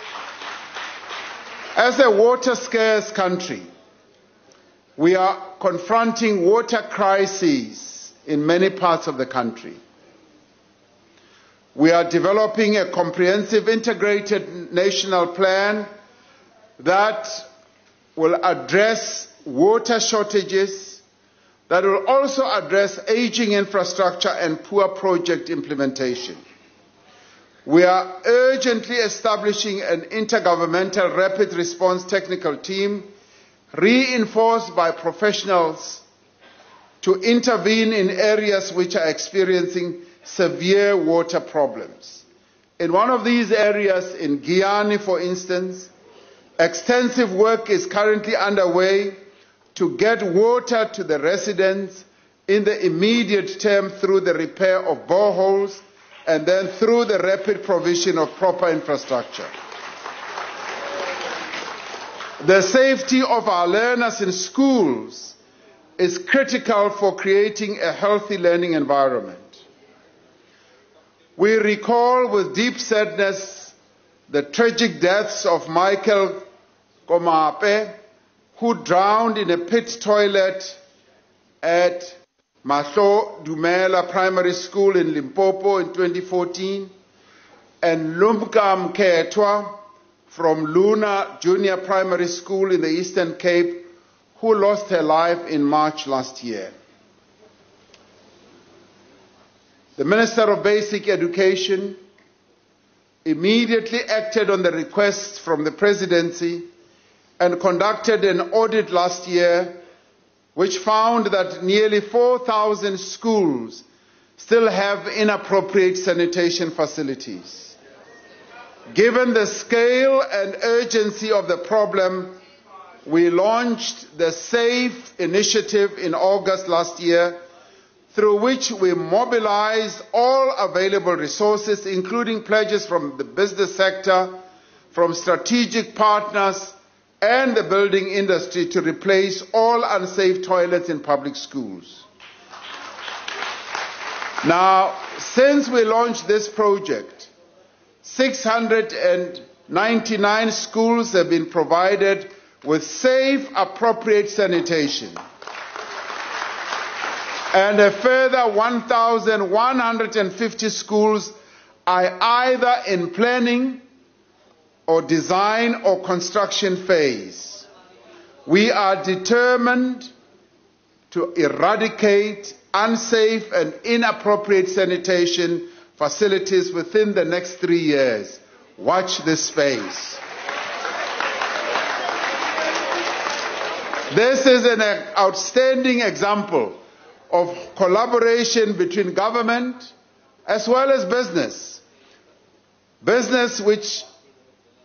As a water-scarce country, we are confronting water crises in many parts of the country. We are developing a comprehensive integrated national plan that will address water shortages, that will also address aging infrastructure and poor project implementation. We are urgently establishing an intergovernmental rapid response technical team reinforced by professionals to intervene in areas which are experiencing severe water problems. In one of these areas, in Giyani for instance, extensive work is currently underway to get water to the residents in the immediate term through the repair of boreholes and then through the rapid provision of proper infrastructure. The safety of our learners in schools is critical for creating a healthy learning environment. We recall with deep sadness the tragic deaths of Michael Komape, who drowned in a pit toilet at Mahlo Dumela Primary School in Limpopo in 2014, and Lumka Mketwa from Luna Junior Primary School in the Eastern Cape, who lost her life in March last year. The Minister of Basic Education immediately acted on the request from the Presidency and conducted an audit last year which found that nearly 4,000 schools still have inappropriate sanitation facilities. Given the scale and urgency of the problem, we launched the SAFE initiative in August last year, through which we mobilized all available resources, including pledges from the business sector, from strategic partners, and the building industry to replace all unsafe toilets in public schools. Now, since we launched this project, 699 schools have been provided with safe, appropriate sanitation. And a further 1,150 schools are either in planning or design or construction phase. We are determined to eradicate unsafe and inappropriate sanitation facilities within the next 3 years. Watch this space. This is an outstanding example of collaboration between government as well as business. Business which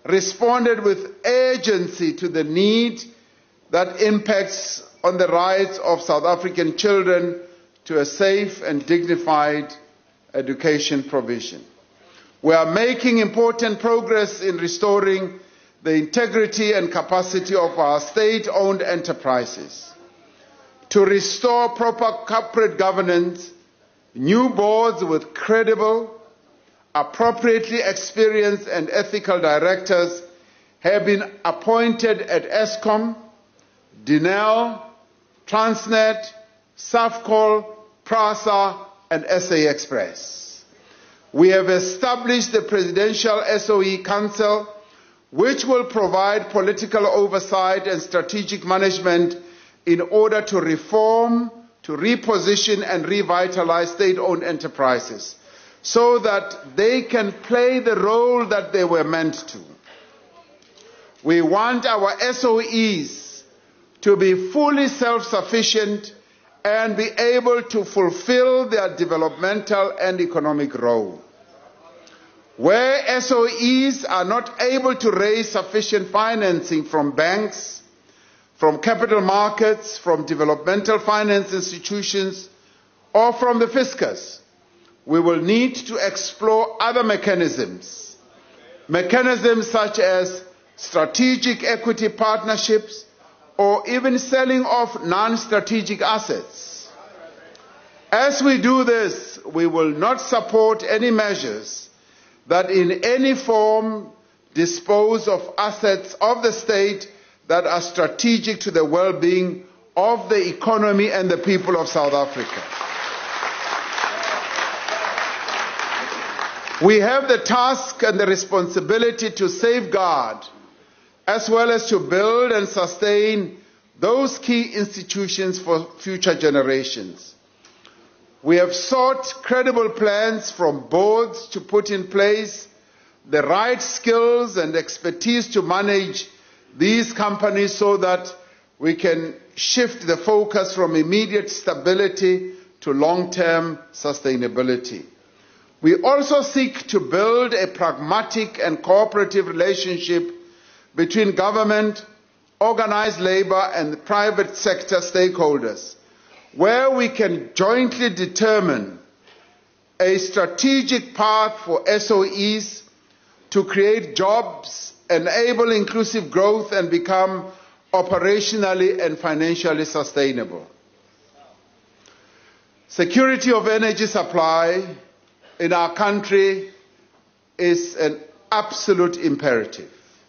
responded with urgency to the need that impacts on the rights of South African children to a safe and dignified education provision. We are making important progress in restoring the integrity and capacity of our state-owned enterprises. To restore proper corporate governance, new boards with credible, appropriately experienced and ethical directors have been appointed at Eskom, Denel, Transnet, Safcol, PRASA and SA Express. We have established the Presidential SOE Council, which will provide political oversight and strategic management in order to reform, to reposition and revitalize state-owned enterprises so that they can play the role that they were meant to. We want our SOEs to be fully self-sufficient and be able to fulfill their developmental and economic role. Where SOEs are not able to raise sufficient financing from banks, from capital markets, from developmental finance institutions, or from the fiscus, we will need to explore other mechanisms. Mechanisms such as strategic equity partnerships or even selling off non-strategic assets. As we do this, we will not support any measures that in any form dispose of assets of the state that are strategic to the well-being of the economy and the people of South Africa. We have the task and the responsibility to safeguard as well as to build and sustain those key institutions for future generations. We have sought credible plans from boards to put in place the right skills and expertise to manage these companies so that we can shift the focus from immediate stability to long-term sustainability. We also seek to build a pragmatic and cooperative relationship between government, organized labor and private sector stakeholders, where we can jointly determine a strategic path for SOEs to create jobs, enable inclusive growth and become operationally and financially sustainable. Security of energy supply in our country is an absolute imperative.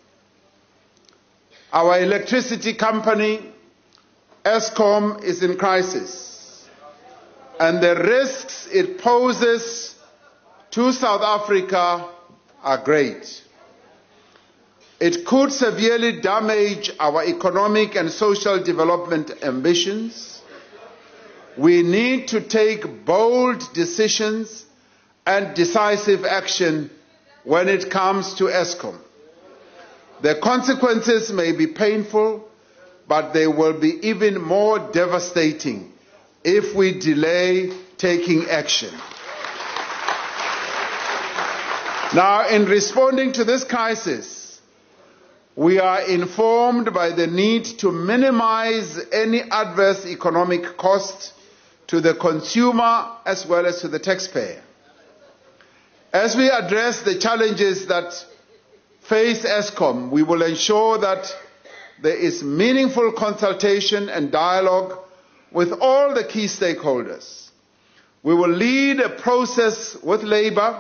Our electricity company, Eskom, is in crisis, and the risks it poses to South Africa are great. It could severely damage our economic and social development ambitions. We need to take bold decisions and decisive action when it comes to Eskom. The consequences may be painful, but they will be even more devastating if we delay taking action. Now, in responding to this crisis, we are informed by the need to minimize any adverse economic cost to the consumer as well as to the taxpayer. As we address the challenges that face Eskom, we will ensure that there is meaningful consultation and dialogue with all the key stakeholders. We will lead a process with Labour,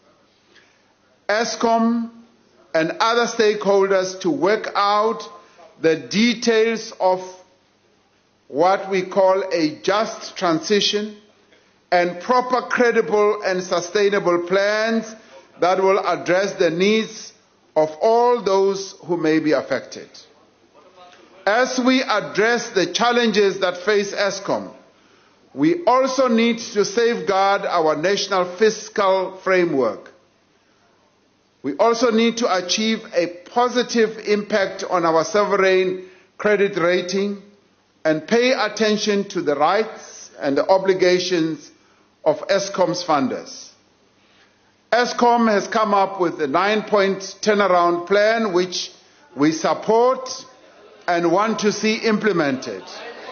Eskom, and other stakeholders to work out the details of what we call a just transition and proper, credible and sustainable plans that will address the needs of all those who may be affected. As we address the challenges that face Eskom, we also need to safeguard our national fiscal framework. We also need to achieve a positive impact on our sovereign credit rating and pay attention to the rights and the obligations of Eskom's funders. Eskom has come up with a 9-point turnaround plan which we support and want to see implemented.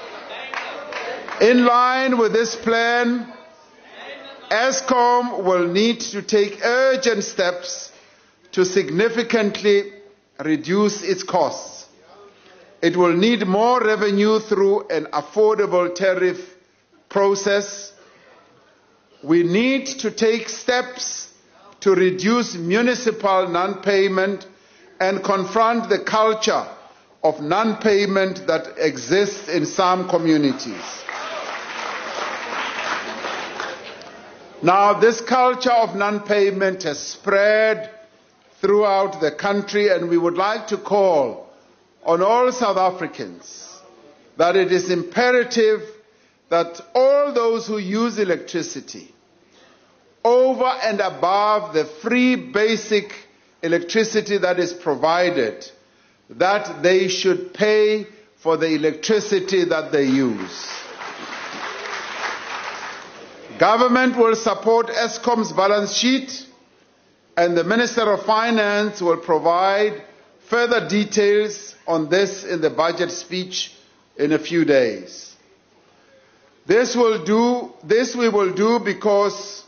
In line with this plan, Eskom will need to take urgent steps to significantly reduce its costs. It will need more revenue through an affordable tariff process. We need to take steps to reduce municipal non-payment and confront the culture of non-payment that exists in some communities. Now, this culture of non-payment has spread throughout the country, and we would like to call on all South Africans that it is imperative that all those who use electricity over and above the free basic electricity that is provided, that they should pay for the electricity that they use. Government will support Eskom's balance sheet, and the Minister of Finance will provide further details on this in the budget speech in a few days. This we will do because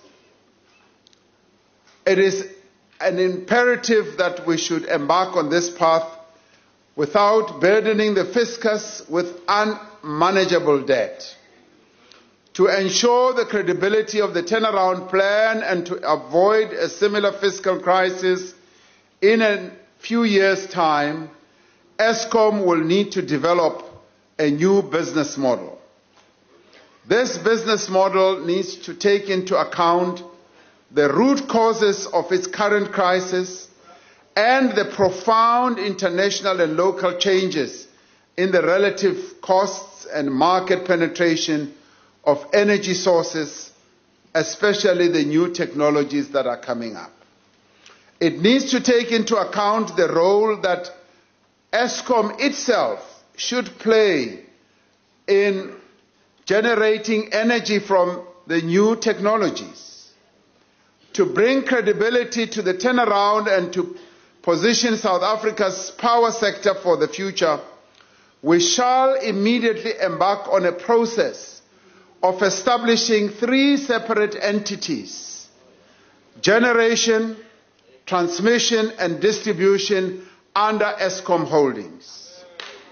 it is an imperative that we should embark on this path without burdening the fiscus with unmanageable debt. To ensure the credibility of the turnaround plan and to avoid a similar fiscal crisis in a few years' time, Eskom will need to develop a new business model. This business model needs to take into account the root causes of its current crisis and the profound international and local changes in the relative costs and market penetration of energy sources, especially the new technologies that are coming up. It needs to take into account the role that Eskom itself should play in generating energy from the new technologies. To bring credibility to the turnaround and to position South Africa's power sector for the future, we shall immediately embark on a process of establishing 3 separate entities: generation, transmission and distribution under Eskom Holdings.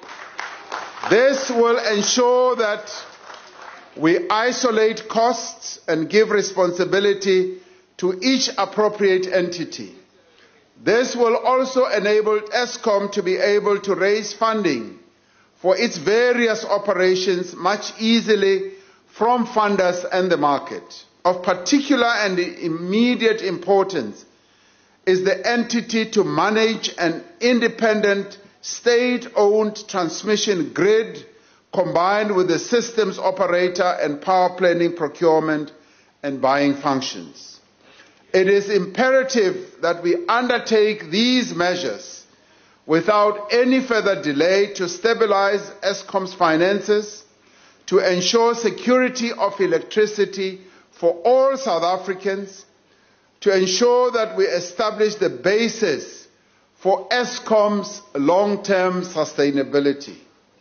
This will ensure that we isolate costs and give responsibility to each appropriate entity. This will also enable Eskom to be able to raise funding for its various operations much easily from funders and the market. Of particular and immediate importance is the entity to manage an independent state-owned transmission grid combined with the systems operator and power planning, procurement and buying functions. It is imperative that we undertake these measures without any further delay to stabilize Eskom's finances, to ensure security of electricity for all South Africans, to ensure that we establish the basis for Eskom's long-term sustainability.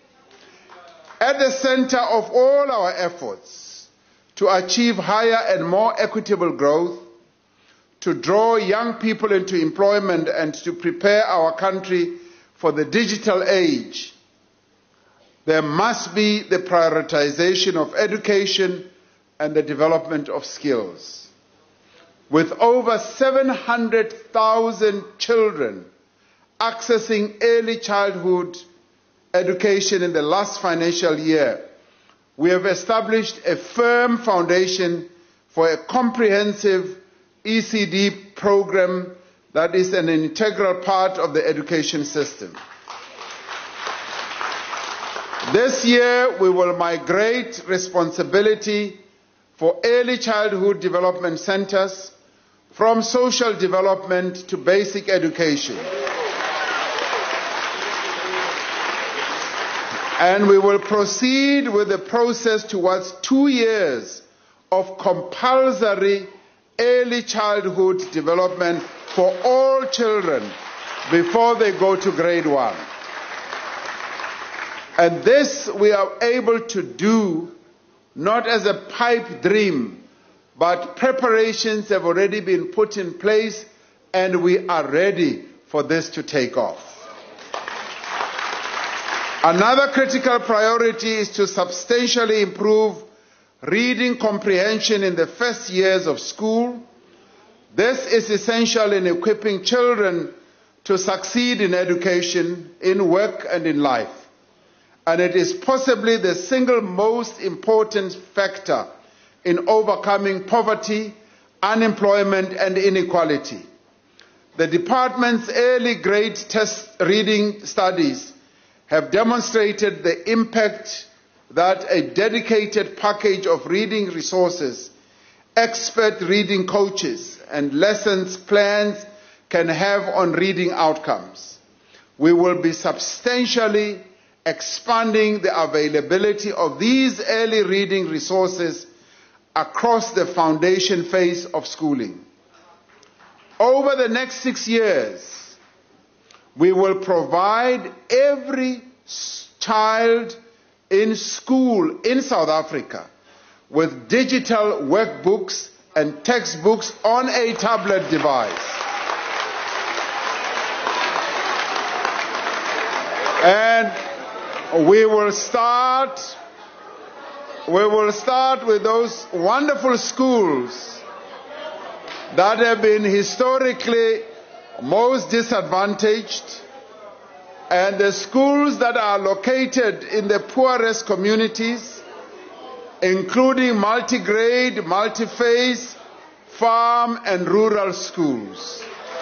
At the center of all our efforts to achieve higher and more equitable growth, to draw young people into employment and to prepare our country for the digital age, there must be the prioritization of education and the development of skills. With over 700,000 children accessing early childhood education in the last financial year, we have established a firm foundation for a comprehensive ECD program that is an integral part of the education system. This year, we will migrate responsibility for early childhood development centers from social development to basic education. And we will proceed with the process towards 2 years of compulsory early childhood development for all children before they go to grade 1. And this we are able to do not as a pipe dream, but preparations have already been put in place and we are ready for this to take off. Another critical priority is to substantially improve reading comprehension in the first years of school. This is essential in equipping children to succeed in education, in work and in life. And it is possibly the single most important factor in overcoming poverty, unemployment and inequality. The department's early grade test reading studies have demonstrated the impact that a dedicated package of reading resources, expert reading coaches and lessons plans can have on reading outcomes. We will be substantially expanding the availability of these early reading resources across the foundation phase of schooling. Over the next 6 years, we will provide every child in school in South Africa with digital workbooks and textbooks on a tablet device. And we will start with those wonderful schools that have been historically most disadvantaged, and the schools that are located in the poorest communities, including multi-grade, multi-phase, farm and rural schools.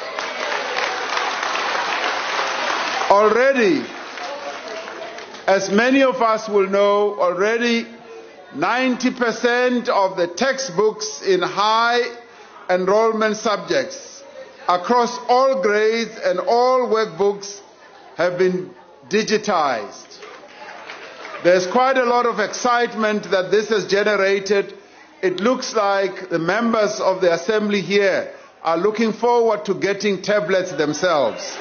Already, as many of us will know, already 90% of the textbooks in high enrollment subjects across all grades and all workbooks have been digitized. There's quite a lot of excitement that this has generated. It looks like the members of the Assembly here are looking forward to getting tablets themselves.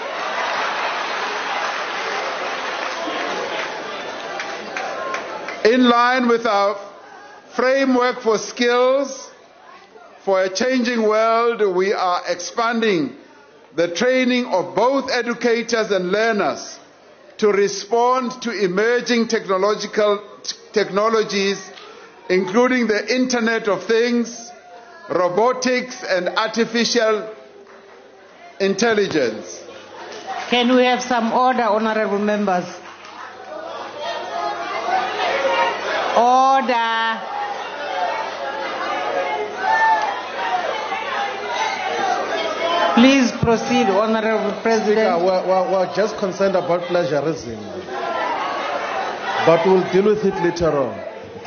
In line with our framework for skills for a changing world, we are expanding the training of both educators and learners to respond to emerging technologies, including the Internet of Things, robotics and artificial intelligence. Can we have some order, honorable members? Order. Please proceed, Honorable President. We're just concerned about plagiarism, but we'll deal with it later on.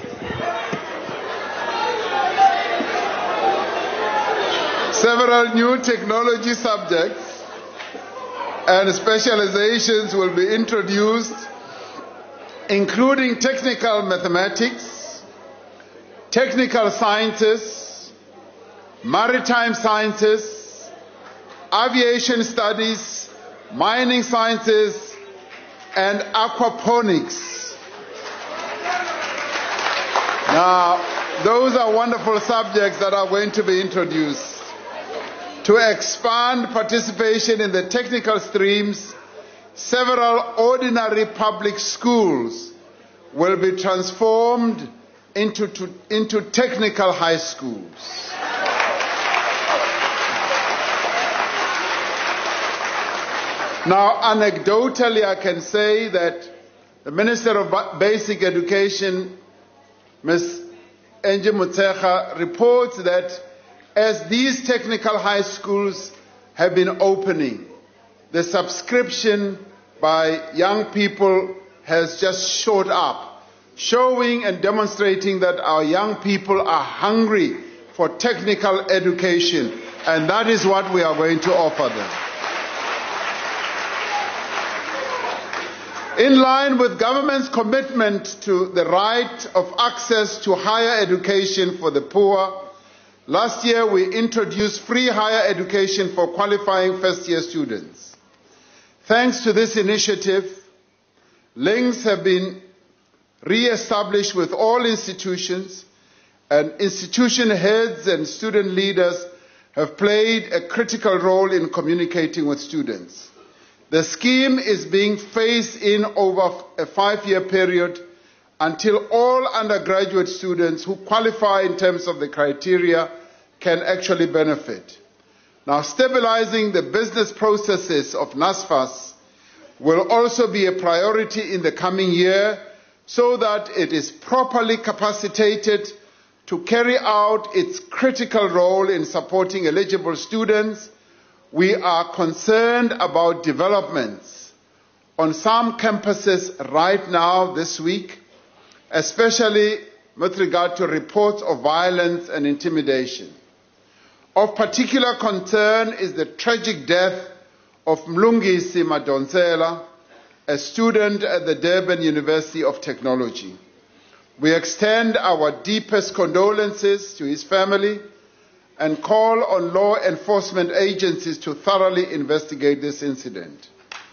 Several new technology subjects and specializations will be introduced, including technical mathematics, technical sciences, maritime sciences, aviation studies, mining sciences, and aquaponics. Now, those are wonderful subjects that are going to be introduced. To expand participation in the technical streams, several ordinary public schools will be transformed into technical high schools. Now, anecdotally, I can say that the Minister of Basic Education, Ms. Angie Motshekga, reports that as these technical high schools have been opening, the subscription by young people has just shot up, showing and demonstrating that our young people are hungry for technical education, and that is what we are going to offer them. In line with government's commitment to the right of access to higher education for the poor, Last year, we introduced free higher education for qualifying first-year students. Thanks to this initiative, links have been re-established with all institutions, and institution heads and student leaders have played a critical role in communicating with students. The scheme is being phased in over a 5-year period until all undergraduate students who qualify in terms of the criteria can actually benefit. Now, stabilizing the business processes of NSFAS will also be a priority in the coming year so that it is properly capacitated to carry out its critical role in supporting eligible students. We are concerned about developments on some campuses right now this week, especially with regard to reports of violence and intimidation. Of particular concern is the tragic death of Mlungisi Madonsela, a student at the Durban University of Technology. We extend our deepest condolences to his family and call on law enforcement agencies to thoroughly investigate this incident.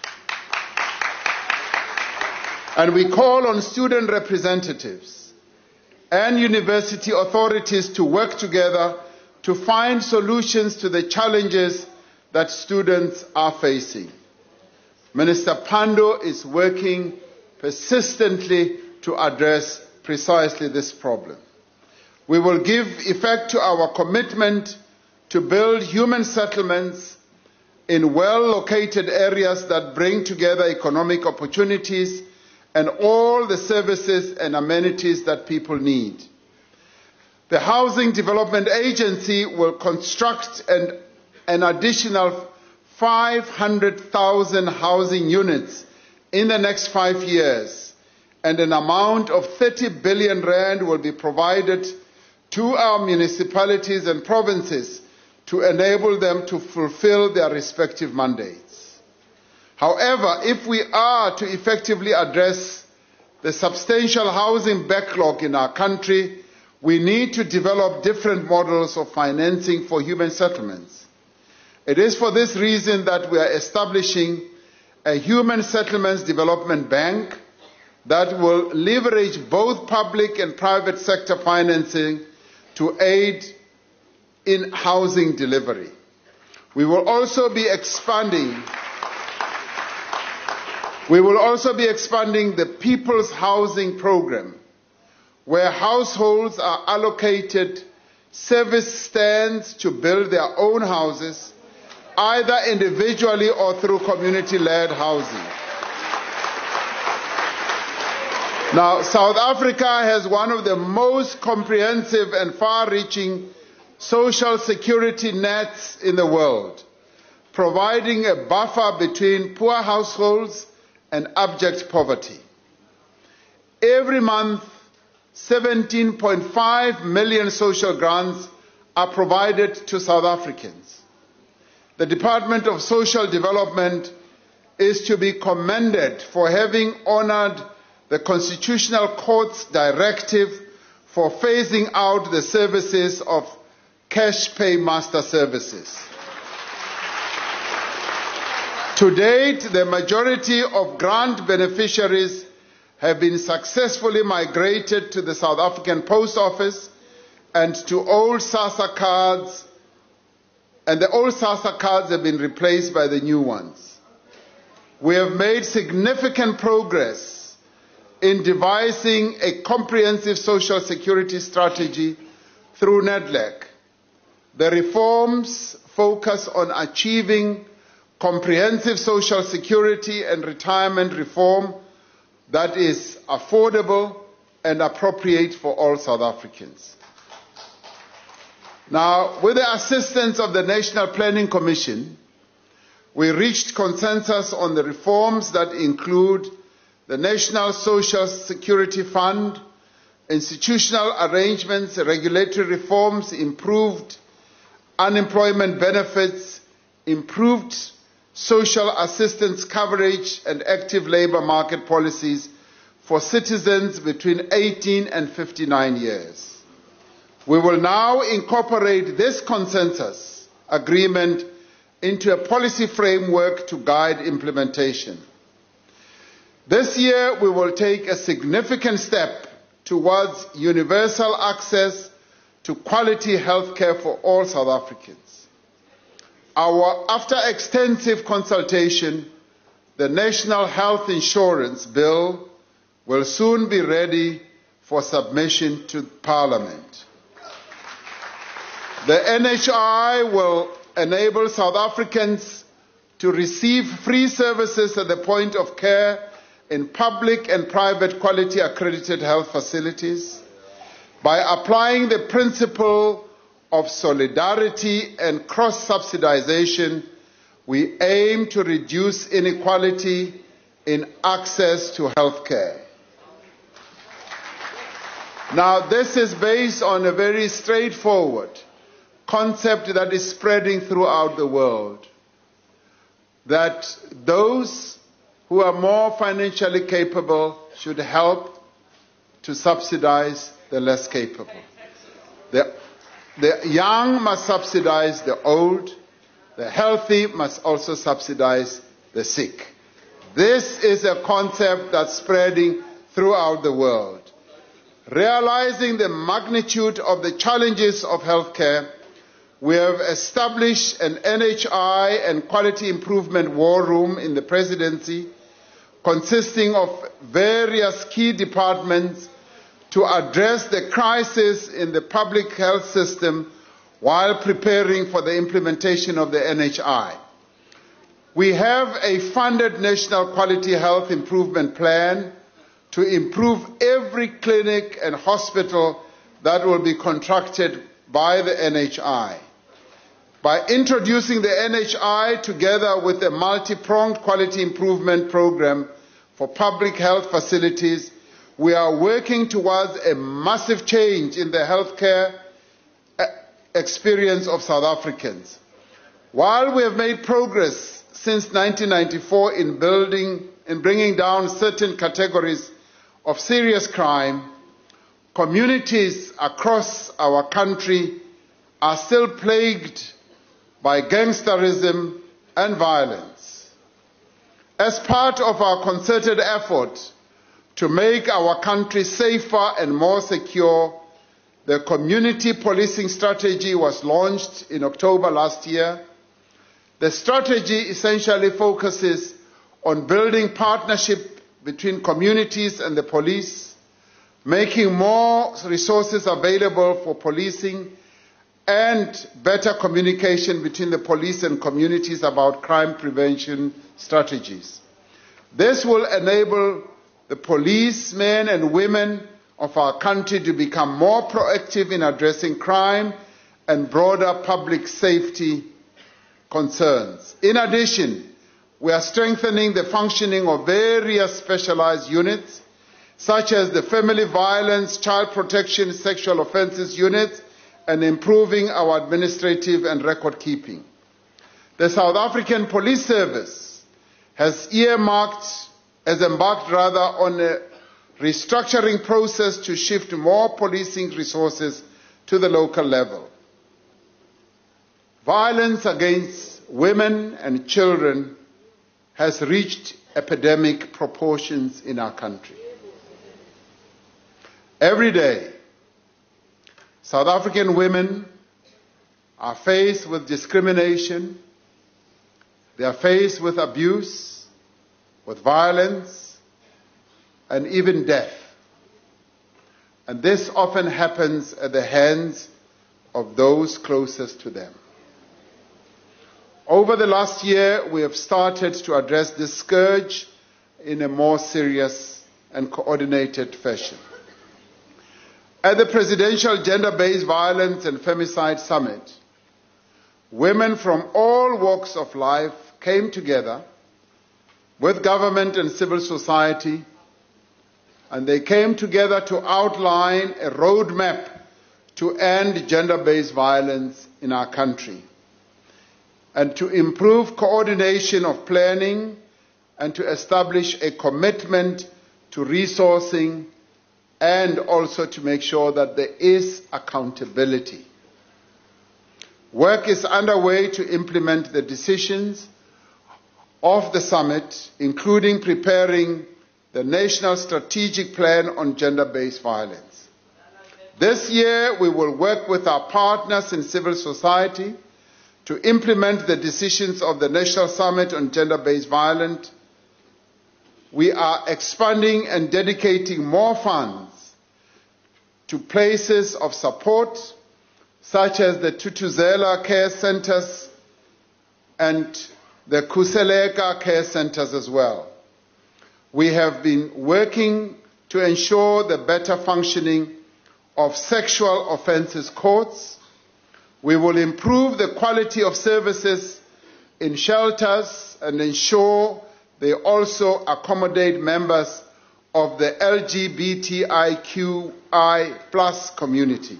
And we call on student representatives and university authorities to work together to find solutions to the challenges that students are facing. Minister Pandor is working persistently to address precisely this problem. We will give effect to our commitment to build human settlements in well-located areas that bring together economic opportunities and all the services and amenities that people need. The Housing Development Agency will construct an additional 500,000 housing units in the next 5 years, and an amount of 30 billion rand will be provided to our municipalities and provinces to enable them to fulfill their respective mandates. However, if we are to effectively address the substantial housing backlog in our country, we need to develop different models of financing for human settlements. It is for this reason that we are establishing a Human Settlements Development Bank that will leverage both public and private sector financing to aid in housing delivery. We will also be expanding the People's Housing Program, where households are allocated service stands to build their own houses, either individually or through community-led housing. Now, South Africa has one of the most comprehensive and far-reaching social security nets in the world, providing a buffer between poor households and abject poverty. Every month, 17.5 million social grants are provided to South Africans. The Department of Social Development is to be commended for having honored the Constitutional Court's directive for phasing out the services of cash pay master services. To date, the majority of grant beneficiaries have been successfully migrated to the South African Post Office and to old SASSA cards, and the old SASSA cards have been replaced by the new ones. We have made significant progress in devising a comprehensive social security strategy through NEDLAC. The reforms focus on achieving comprehensive social security and retirement reform that is affordable and appropriate for all South Africans. Now, with the assistance of the National Planning Commission, we reached consensus on the reforms that include the National Social Security Fund, institutional arrangements, regulatory reforms, improved unemployment benefits, improved social assistance coverage, and active labour market policies for citizens between 18 and 59 years. We will now incorporate this consensus agreement into a policy framework to guide implementation. This year, we will take a significant step towards universal access to quality health care for all South Africans. After extensive consultation, the National Health Insurance Bill will soon be ready for submission to Parliament. The NHI will enable South Africans to receive free services at the point of care in public and private quality accredited health facilities. By applying the principle of solidarity and cross-subsidization, we aim to reduce inequality in access to health care. Now, this is based on a very straightforward concept that is spreading throughout the world, that those who are more financially capable should help to subsidize the less capable. The young must subsidize the old. The healthy must also subsidize the sick. This is a concept that's spreading throughout the world. Realizing the magnitude of the challenges of healthcare, we have established an NHI and Quality Improvement War Room in the Presidency, consisting of various key departments to address the crisis in the public health system while preparing for the implementation of the NHI. We have a funded National Quality Health Improvement Plan to improve every clinic and hospital that will be contracted by the NHI. By introducing the NHI together with a multi-pronged quality improvement program for public health facilities, we are working towards a massive change in the healthcare experience of South Africans. While we have made progress since 1994 in bringing down certain categories of serious crime, communities across our country are still plagued by gangsterism and violence. As part of our concerted effort to make our country safer and more secure, the Community Policing Strategy was launched in October last year. The strategy essentially focuses on building partnership between communities and the police, making more resources available for policing, and better communication between the police and communities about crime prevention strategies. This will enable the policemen and women of our country to become more proactive in addressing crime and broader public safety concerns. In addition, we are strengthening the functioning of various specialized units, such as the Family Violence, Child Protection, Sexual Offences units, and improving our administrative and record keeping. The South African Police Service has embarked on a restructuring process to shift more policing resources to the local level. Violence against women and children has reached epidemic proportions in our country. Every day, South African women are faced with discrimination, they are faced with abuse, with violence, and even death. And this often happens at the hands of those closest to them. Over the last year, we have started to address this scourge in a more serious and coordinated fashion. At the Presidential Gender-Based Violence and Femicide Summit, women from all walks of life came together with government and civil society, and they came together to outline a roadmap to end gender-based violence in our country and to improve coordination of planning and to establish a commitment to resourcing and also to make sure that there is accountability. Work is underway to implement the decisions of the summit, including preparing the National Strategic Plan on Gender-Based Violence. This year, we will work with our partners in civil society to implement the decisions of the National Summit on Gender-Based Violence. We are expanding and dedicating more funds to places of support, such as the Tutuzela Care Centers and the Khuseleka Care Centers as well. We have been working to ensure the better functioning of sexual offences courts. We will improve the quality of services in shelters and ensure they also accommodate members of the LGBTIQI+ community.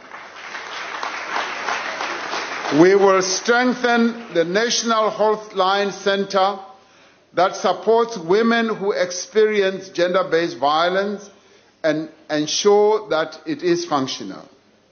We will strengthen the National Healthline Center that supports women who experience gender-based violence and ensure that it is functional.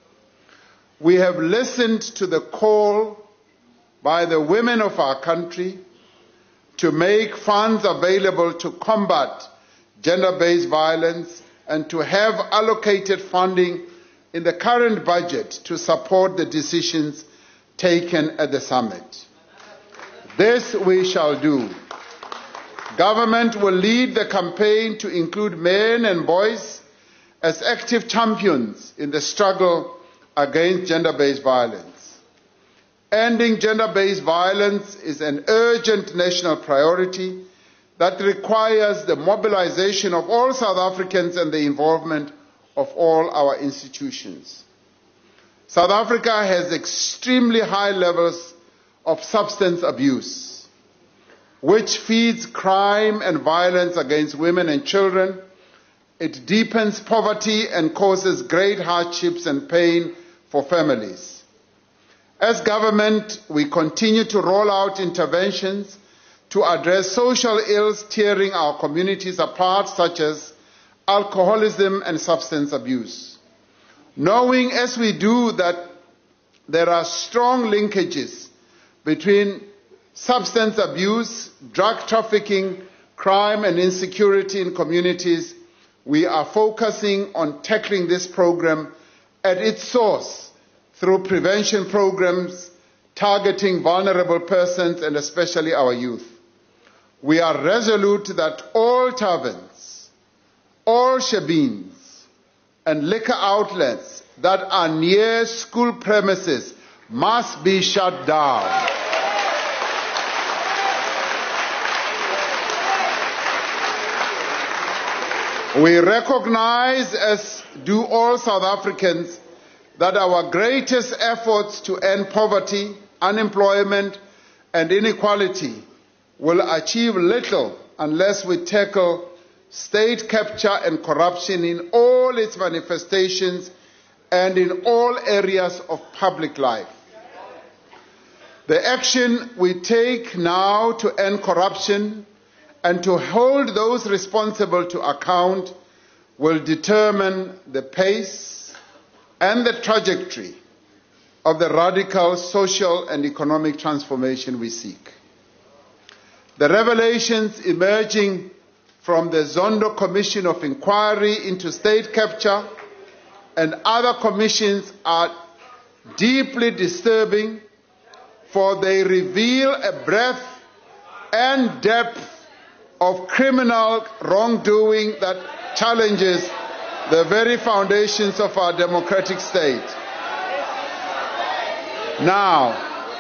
We have listened to the call by the women of our country to make funds available to combat gender-based violence and to have allocated funding in the current budget to support the decisions taken at the summit. This we shall do. Government will lead the campaign to include men and boys as active champions in the struggle against gender-based violence. Ending gender-based violence is an urgent national priority that requires the mobilization of all South Africans and the involvement of all our institutions. South Africa has extremely high levels of substance abuse, which feeds crime and violence against women and children. It deepens poverty and causes great hardships and pain for families. As government, we continue to roll out interventions to address social ills tearing our communities apart, such as alcoholism and substance abuse. Knowing as we do that there are strong linkages between substance abuse, drug trafficking, crime and insecurity in communities, we are focusing on tackling this program at its source through prevention programs targeting vulnerable persons and especially our youth. We are resolute that all taverns, all shebeens, and liquor outlets that are near school premises must be shut down. We recognize, as do all South Africans, that our greatest efforts to end poverty, unemployment, and inequality will achieve little unless we tackle state capture and corruption in all its manifestations and in all areas of public life. The action we take now to end corruption and to hold those responsible to account will determine the pace and the trajectory of the radical social and economic transformation we seek. The revelations emerging from the Zondo Commission of Inquiry into State Capture and other commissions are deeply disturbing, for they reveal a breadth and depth of criminal wrongdoing that challenges the very foundations of our democratic state. Now,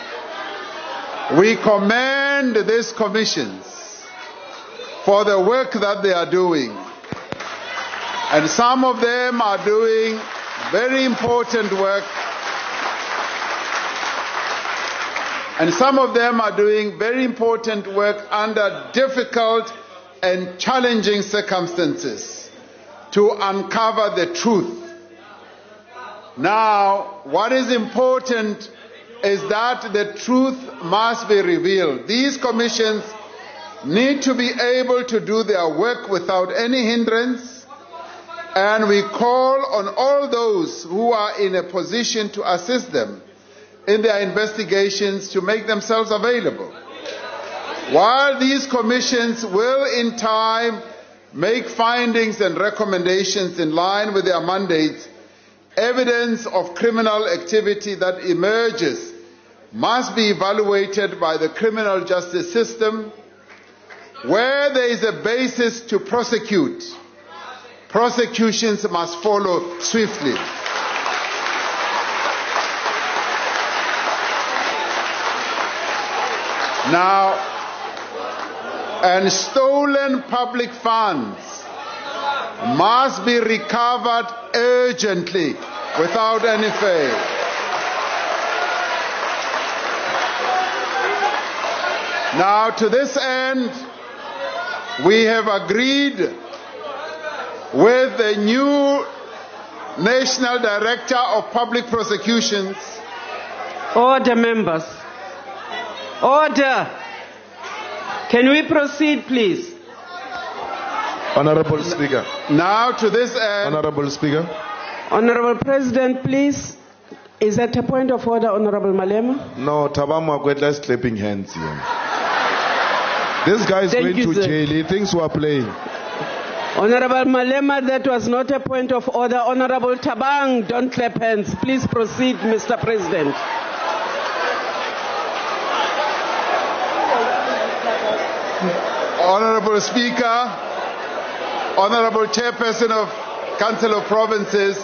we commend these commissions for the work that they are doing. And some of them are doing very important work. And some of them are doing very important work under difficult and challenging circumstances to uncover the truth. Now, what is important is that the truth must be revealed. These commissions need to be able to do their work without any hindrance And we call on all those who are in a position to assist them in their investigations to make themselves available. While these commissions will in time make findings and recommendations in line with their mandates, evidence of criminal activity that emerges must be evaluated by the criminal justice system. Where there is a basis to prosecute, prosecutions must follow swiftly. Now, and stolen public funds must be recovered urgently without any fail. Now, to this end, we have agreed with the new National Director of Public Prosecutions. Order, members. Order. Can we proceed, please? Honorable Speaker. Now to this end. Honorable Speaker. Honorable President, please. Is that a point of order, Honorable Malema? No, Thabang Makwetla is clapping hands here. This guy is going to jail. He thinks we are playing. Honorable Malema, that was not a point of order. Honorable Thabang, don't clap hands. Please proceed, Mr. President. Honorable Speaker, Honorable Chairperson of Council of Provinces,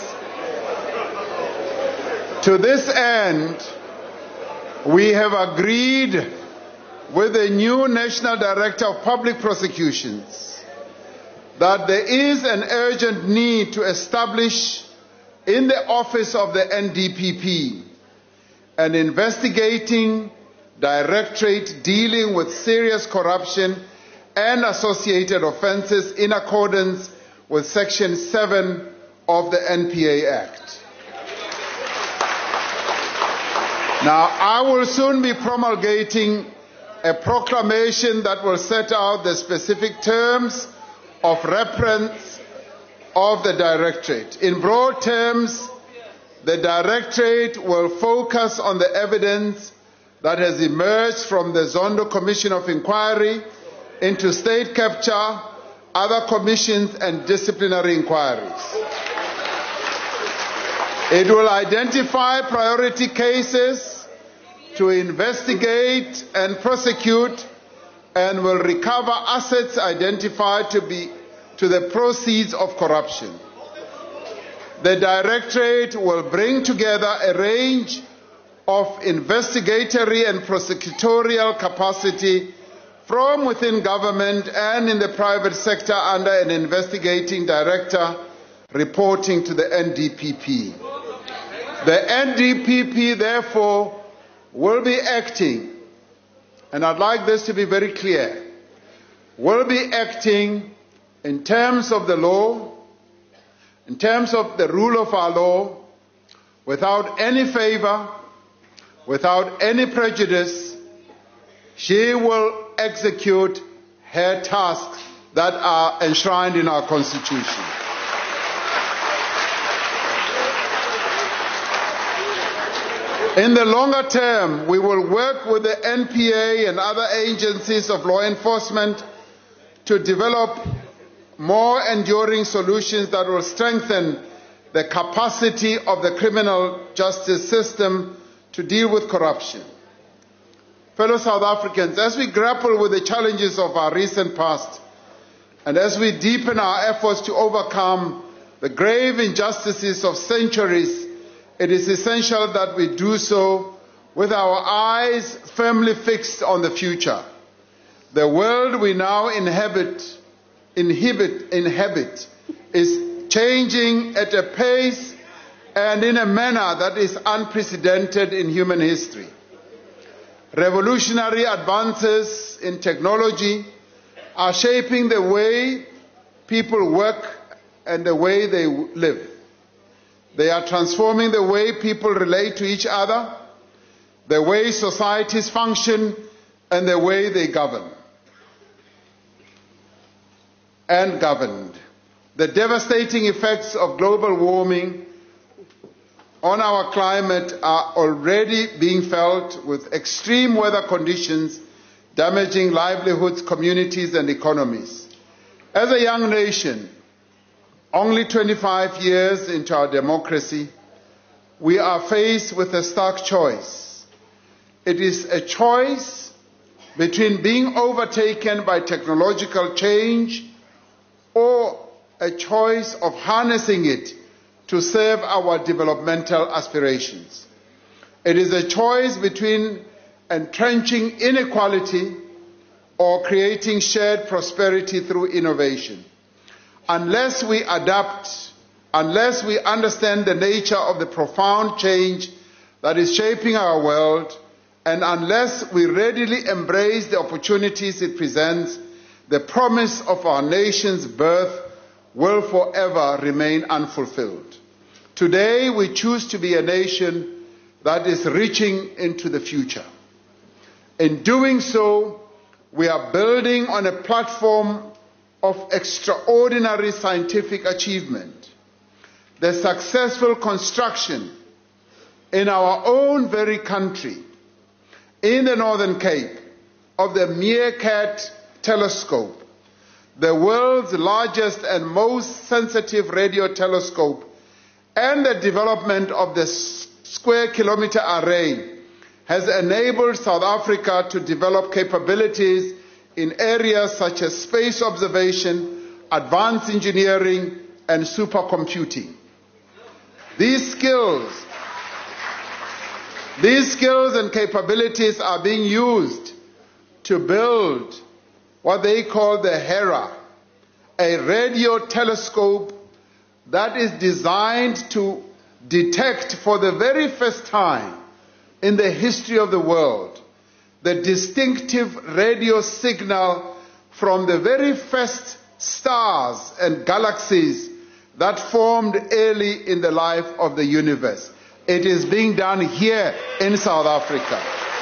to this end, we have agreed with the new National Director of Public Prosecutions that there is an urgent need to establish in the office of the NDPP an investigating directorate dealing with serious corruption and associated offences in accordance with Section 7 of the NPA Act. Now, I will soon be promulgating a proclamation that will set out the specific terms of reference of the Directorate. In broad terms, the Directorate will focus on the evidence that has emerged from the Zondo Commission of Inquiry into state capture, other commissions and disciplinary inquiries. It will identify priority cases to investigate and prosecute and will recover assets identified to be to the proceeds of corruption. The Directorate will bring together a range of investigatory and prosecutorial capacity from within government and in the private sector under an investigating director reporting to the NDPP. The NDPP, therefore, will be acting, and I'd like this to be very clear, will be acting in terms of the law, in terms of the rule of our law, without any favor, without any prejudice. She will execute her tasks that are enshrined in our Constitution. In the longer term, we will work with the NPA and other agencies of law enforcement to develop more enduring solutions that will strengthen the capacity of the criminal justice system to deal with corruption. Fellow South Africans, as we grapple with the challenges of our recent past, and as we deepen our efforts to overcome the grave injustices of centuries, it is essential that we do so with our eyes firmly fixed on the future. The world we now inhabit is changing at a pace and in a manner that is unprecedented in human history. Revolutionary advances in technology are shaping the way people work and the way they live. They are transforming the way people relate to each other, the way societies function, and the way they govern and governed. The devastating effects of global warming on our climate are already being felt, with extreme weather conditions damaging livelihoods, communities and economies. As a young nation, only 25 years into our democracy, we are faced with a stark choice. It is a choice between being overtaken by technological change or a choice of harnessing it to serve our developmental aspirations. It is a choice between entrenching inequality or creating shared prosperity through innovation. Unless we adapt, unless we understand the nature of the profound change that is shaping our world, and unless we readily embrace the opportunities it presents, the promise of our nation's birth will forever remain unfulfilled. Today, we choose to be a nation that is reaching into the future. In doing so, we are building on a platform of extraordinary scientific achievement. The successful construction in our own very country, in the Northern Cape, of the Meerkat telescope, the world's largest and most sensitive radio telescope, and the development of the Square Kilometre Array has enabled South Africa to develop capabilities in areas such as space observation, advanced engineering, and supercomputing. These skills and capabilities are being used to build what they call the Hera, a radio telescope that is designed to detect for the very first time in the history of the world the distinctive radio signal from the very first stars and galaxies that formed early in the life of the universe. It is being done here in South Africa.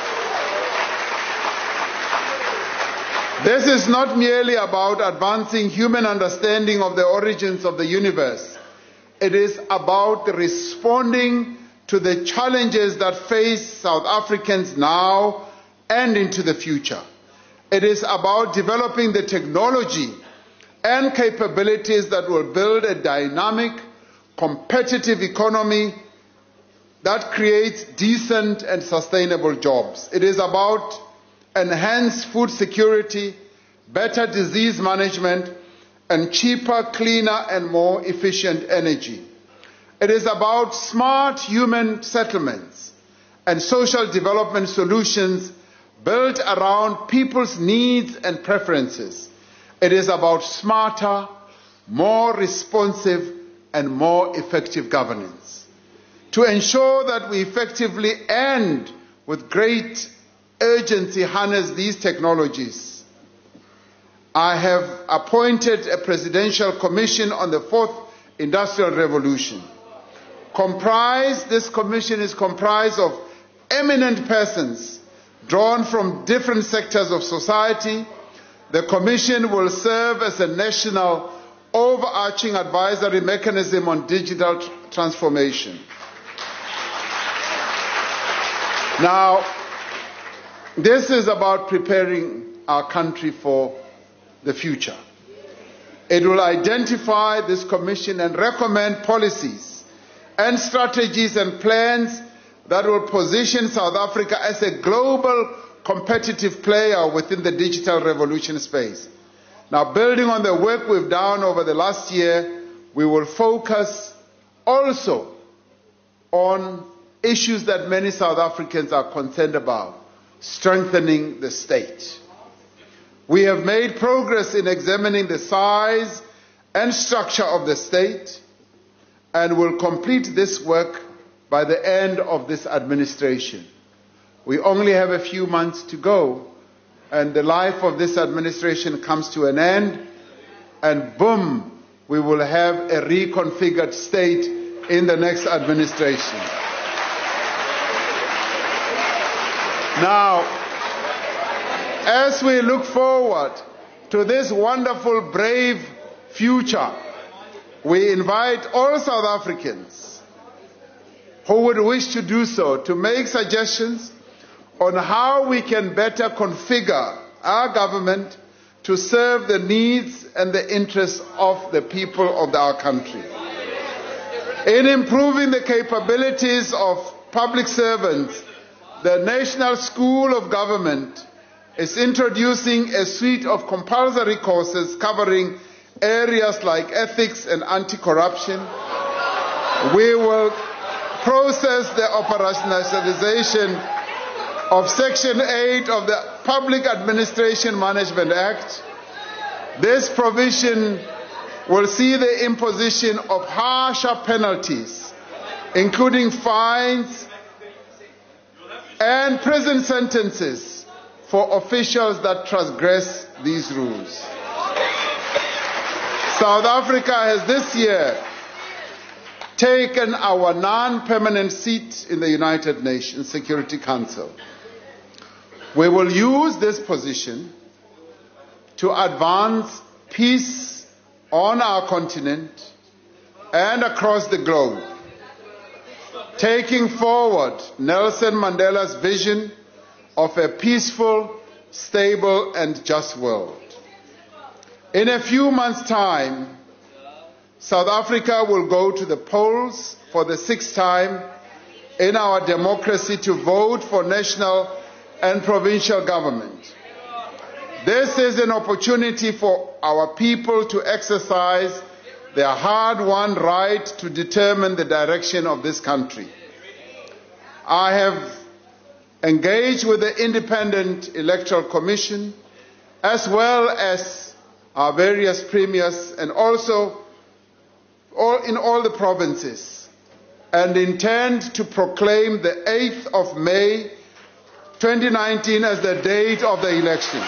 This is not merely about advancing human understanding of the origins of the universe. It is about responding to the challenges that face South Africans now and into the future. It is about developing the technology and capabilities that will build a dynamic, competitive economy that creates decent and sustainable jobs. It is about enhanced food security, better disease management, and cheaper, cleaner, and more efficient energy. It is about smart human settlements and social development solutions built around people's needs and preferences. It is about smarter, more responsive, and more effective governance. To ensure that we effectively and with great urgency harness these technologies, I have appointed a presidential commission on the fourth industrial revolution. This commission is comprised of eminent persons drawn from different sectors of society. The commission will serve as a national overarching advisory mechanism on digital transformation. Now, this is about preparing our country for the future. It will identify, this commission, and recommend policies and strategies and plans that will position South Africa as a global competitive player within the digital revolution space. Now, building on the work we've done over the last year, we will focus also on issues that many South Africans are concerned about: strengthening the state. We have made progress in examining the size and structure of the state, and will complete this work by the end of this administration. We only have a few months to go, and the life of this administration comes to an end, and boom, we will have a reconfigured state in the next administration. Now, as we look forward to this wonderful, brave future, we invite all South Africans who would wish to do so to make suggestions on how we can better configure our government to serve the needs and the interests of the people of our country. In improving the capabilities of public servants, the National School of Government is introducing a suite of compulsory courses covering areas like ethics and anti-corruption. We will process the operationalization of Section 8 of the Public Administration Management Act. This provision will see the imposition of harsher penalties, including fines and prison sentences for officials that transgress these rules. South Africa has this year taken our non-permanent seat in the United Nations Security Council. We will use this position to advance peace on our continent and across the globe, taking forward Nelson Mandela's vision of a peaceful, stable, and just world. In a few months' time, South Africa will go to the polls for the 6th time in our democracy to vote for national and provincial government. This is an opportunity for our people to exercise their hard-won right to determine the direction of this country. I have engaged with the Independent Electoral Commission as well as our various premiers and also in all the provinces, and intend to proclaim the 8th of May 2019 as the date of the election.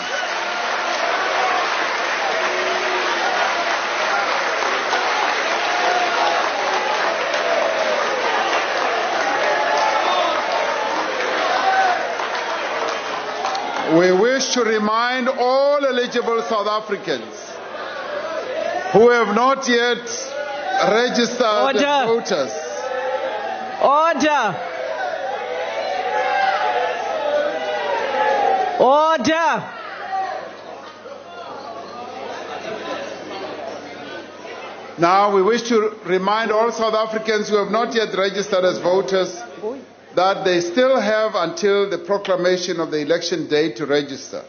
We wish to remind all eligible South Africans who have not yet registered as voters. Order. Order. Now we wish to remind all South Africans who have not yet registered as voters that they still have until the proclamation of the election date to register.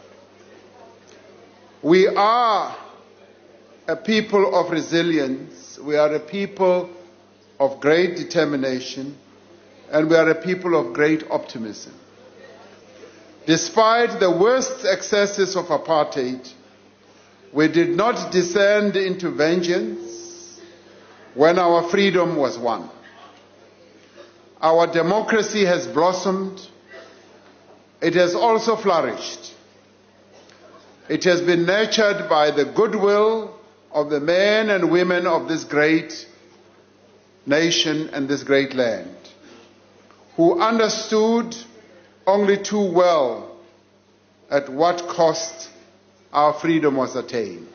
We are a people of resilience, we are a people of great determination, and we are a people of great optimism. Despite the worst excesses of apartheid, we did not descend into vengeance when our freedom was won. Our democracy has blossomed. It has also flourished. It has been nurtured by the goodwill of the men and women of this great nation and this great land, who understood only too well at what cost our freedom was attained.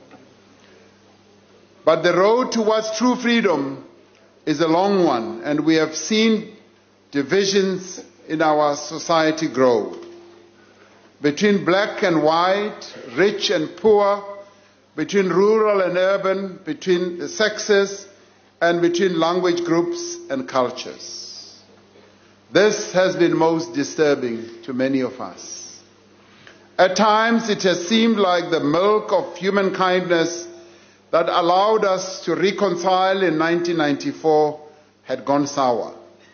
But the road towards true freedom is a long one, and we have seen divisions in our society grow. Between black and white, rich and poor, between rural and urban, between the sexes, and between language groups and cultures. This has been most disturbing to many of us. At times it has seemed like the milk of human kindness that allowed us to reconcile in 1994 had gone sour.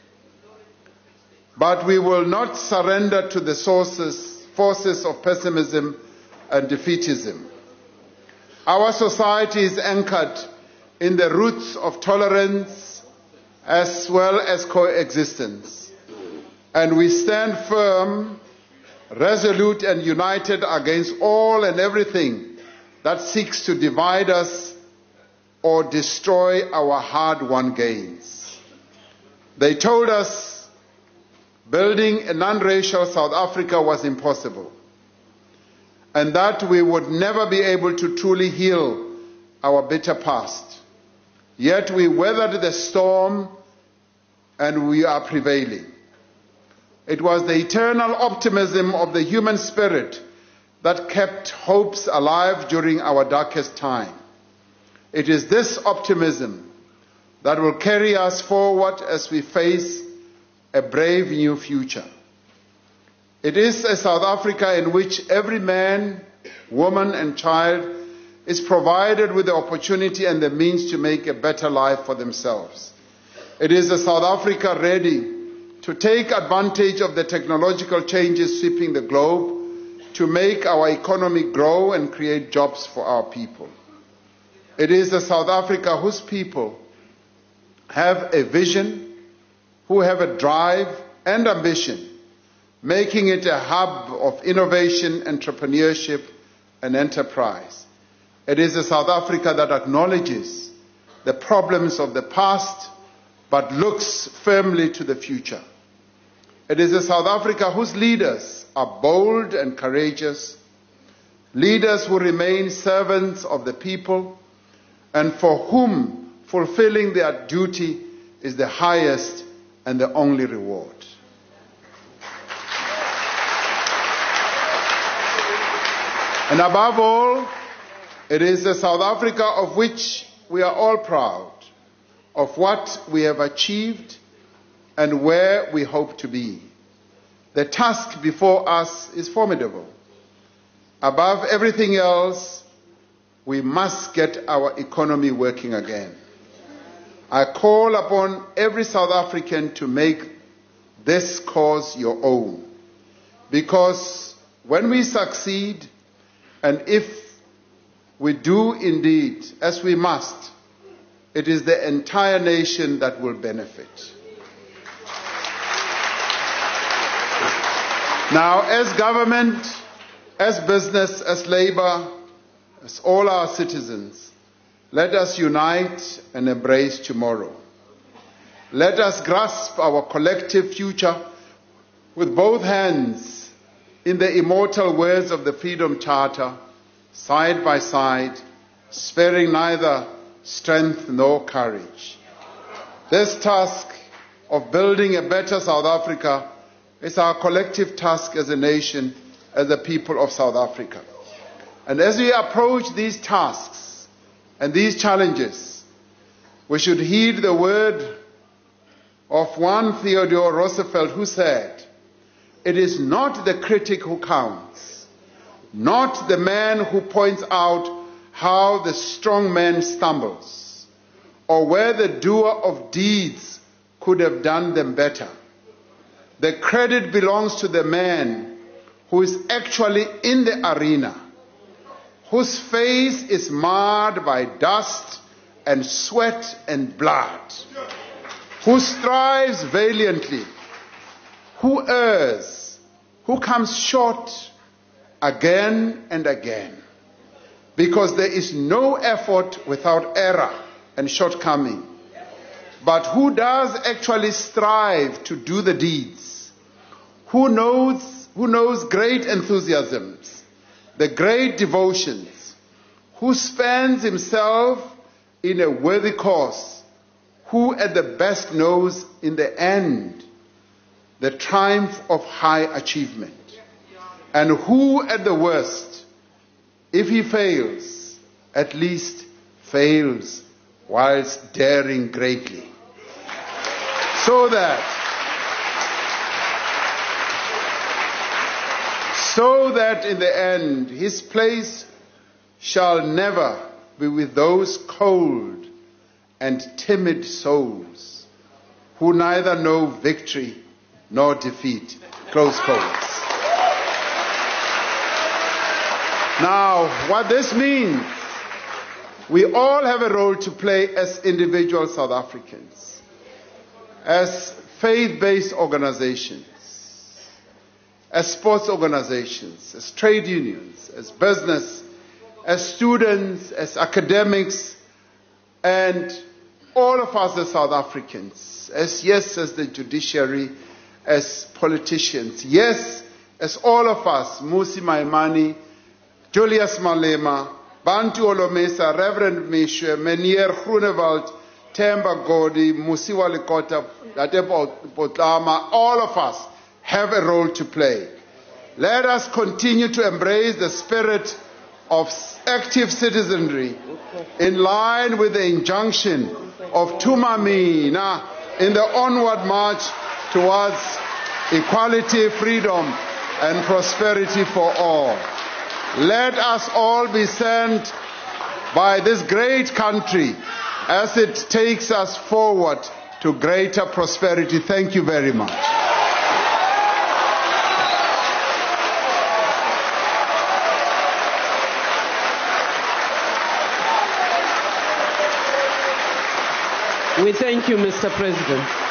But we will not surrender to the forces of pessimism and defeatism. Our society is anchored in the roots of tolerance as well as coexistence. And we stand firm, resolute and united against all and everything that seeks to divide us or destroy our hard-won gains. They told us building a non-racial South Africa was impossible, and that we would never be able to truly heal our bitter past. Yet we weathered the storm and we are prevailing. It was the eternal optimism of the human spirit that kept hopes alive during our darkest time. It is this optimism that will carry us forward as we face a brave new future. It is a South Africa in which every man, woman and child is provided with the opportunity and the means to make a better life for themselves. It is a South Africa ready to take advantage of the technological changes sweeping the globe to make our economy grow and create jobs for our people. It is a South Africa whose people have a vision, who have a drive and ambition, making it a hub of innovation, entrepreneurship, and enterprise. It is a South Africa that acknowledges the problems of the past, but looks firmly to the future. It is a South Africa whose leaders are bold and courageous, leaders who remain servants of the people, and for whom fulfilling their duty is the highest and the only reward. And above all, it is a South Africa of which we are all proud, of what we have achieved and where we hope to be. The task before us is formidable. Above everything else, we must get our economy working again. I call upon every South African to make this cause your own, because when we succeed, and if we do indeed as we must, it is the entire nation that will benefit. Now, as government, as business, as labor, as all our citizens, let us unite and embrace tomorrow. Let us grasp our collective future with both hands in the immortal words of the Freedom Charter, side by side, sparing neither strength nor courage. This task of building a better South Africa is our collective task as a nation, as the people of South Africa. And as we approach these tasks and these challenges, we should heed the word of one Theodore Roosevelt, who said, "It is not the critic who counts, not the man who points out how the strong man stumbles, or where the doer of deeds could have done them better. The credit belongs to the man who is actually in the arena, whose face is marred by dust and sweat and blood, who strives valiantly, who errs, who comes short again and again. Because there is no effort without error and shortcoming, but who does actually strive to do the deeds, who knows great enthusiasms, the great devotions, who spends himself in a worthy cause, who at the best knows in the end the triumph of high achievement, and who at the worst, if he fails, at least fails whilst daring greatly, so that in the end his place shall never be with those cold and timid souls who neither know victory nor defeat." Close quotes. Now, what this means, we all have a role to play as individual South Africans, as faith-based organizations, as sports organizations, as trade unions, as business, as students, as academics, and all of us as South Africans, as the judiciary, as politicians, yes, as all of us, Musi Maimane, Julius Malema, Bantu Olomesa, Reverend Mishwe, Menier Groenewald, Temba Godi, Musiwa Likota, Date Potlama, all of us have a role to play. Let us continue to embrace the spirit of active citizenry in line with the injunction of Tumamina in the onward march towards equality, freedom, and prosperity for all. Let us all be sent by this great country as it takes us forward to greater prosperity. Thank you very much. We thank you, Mr. President.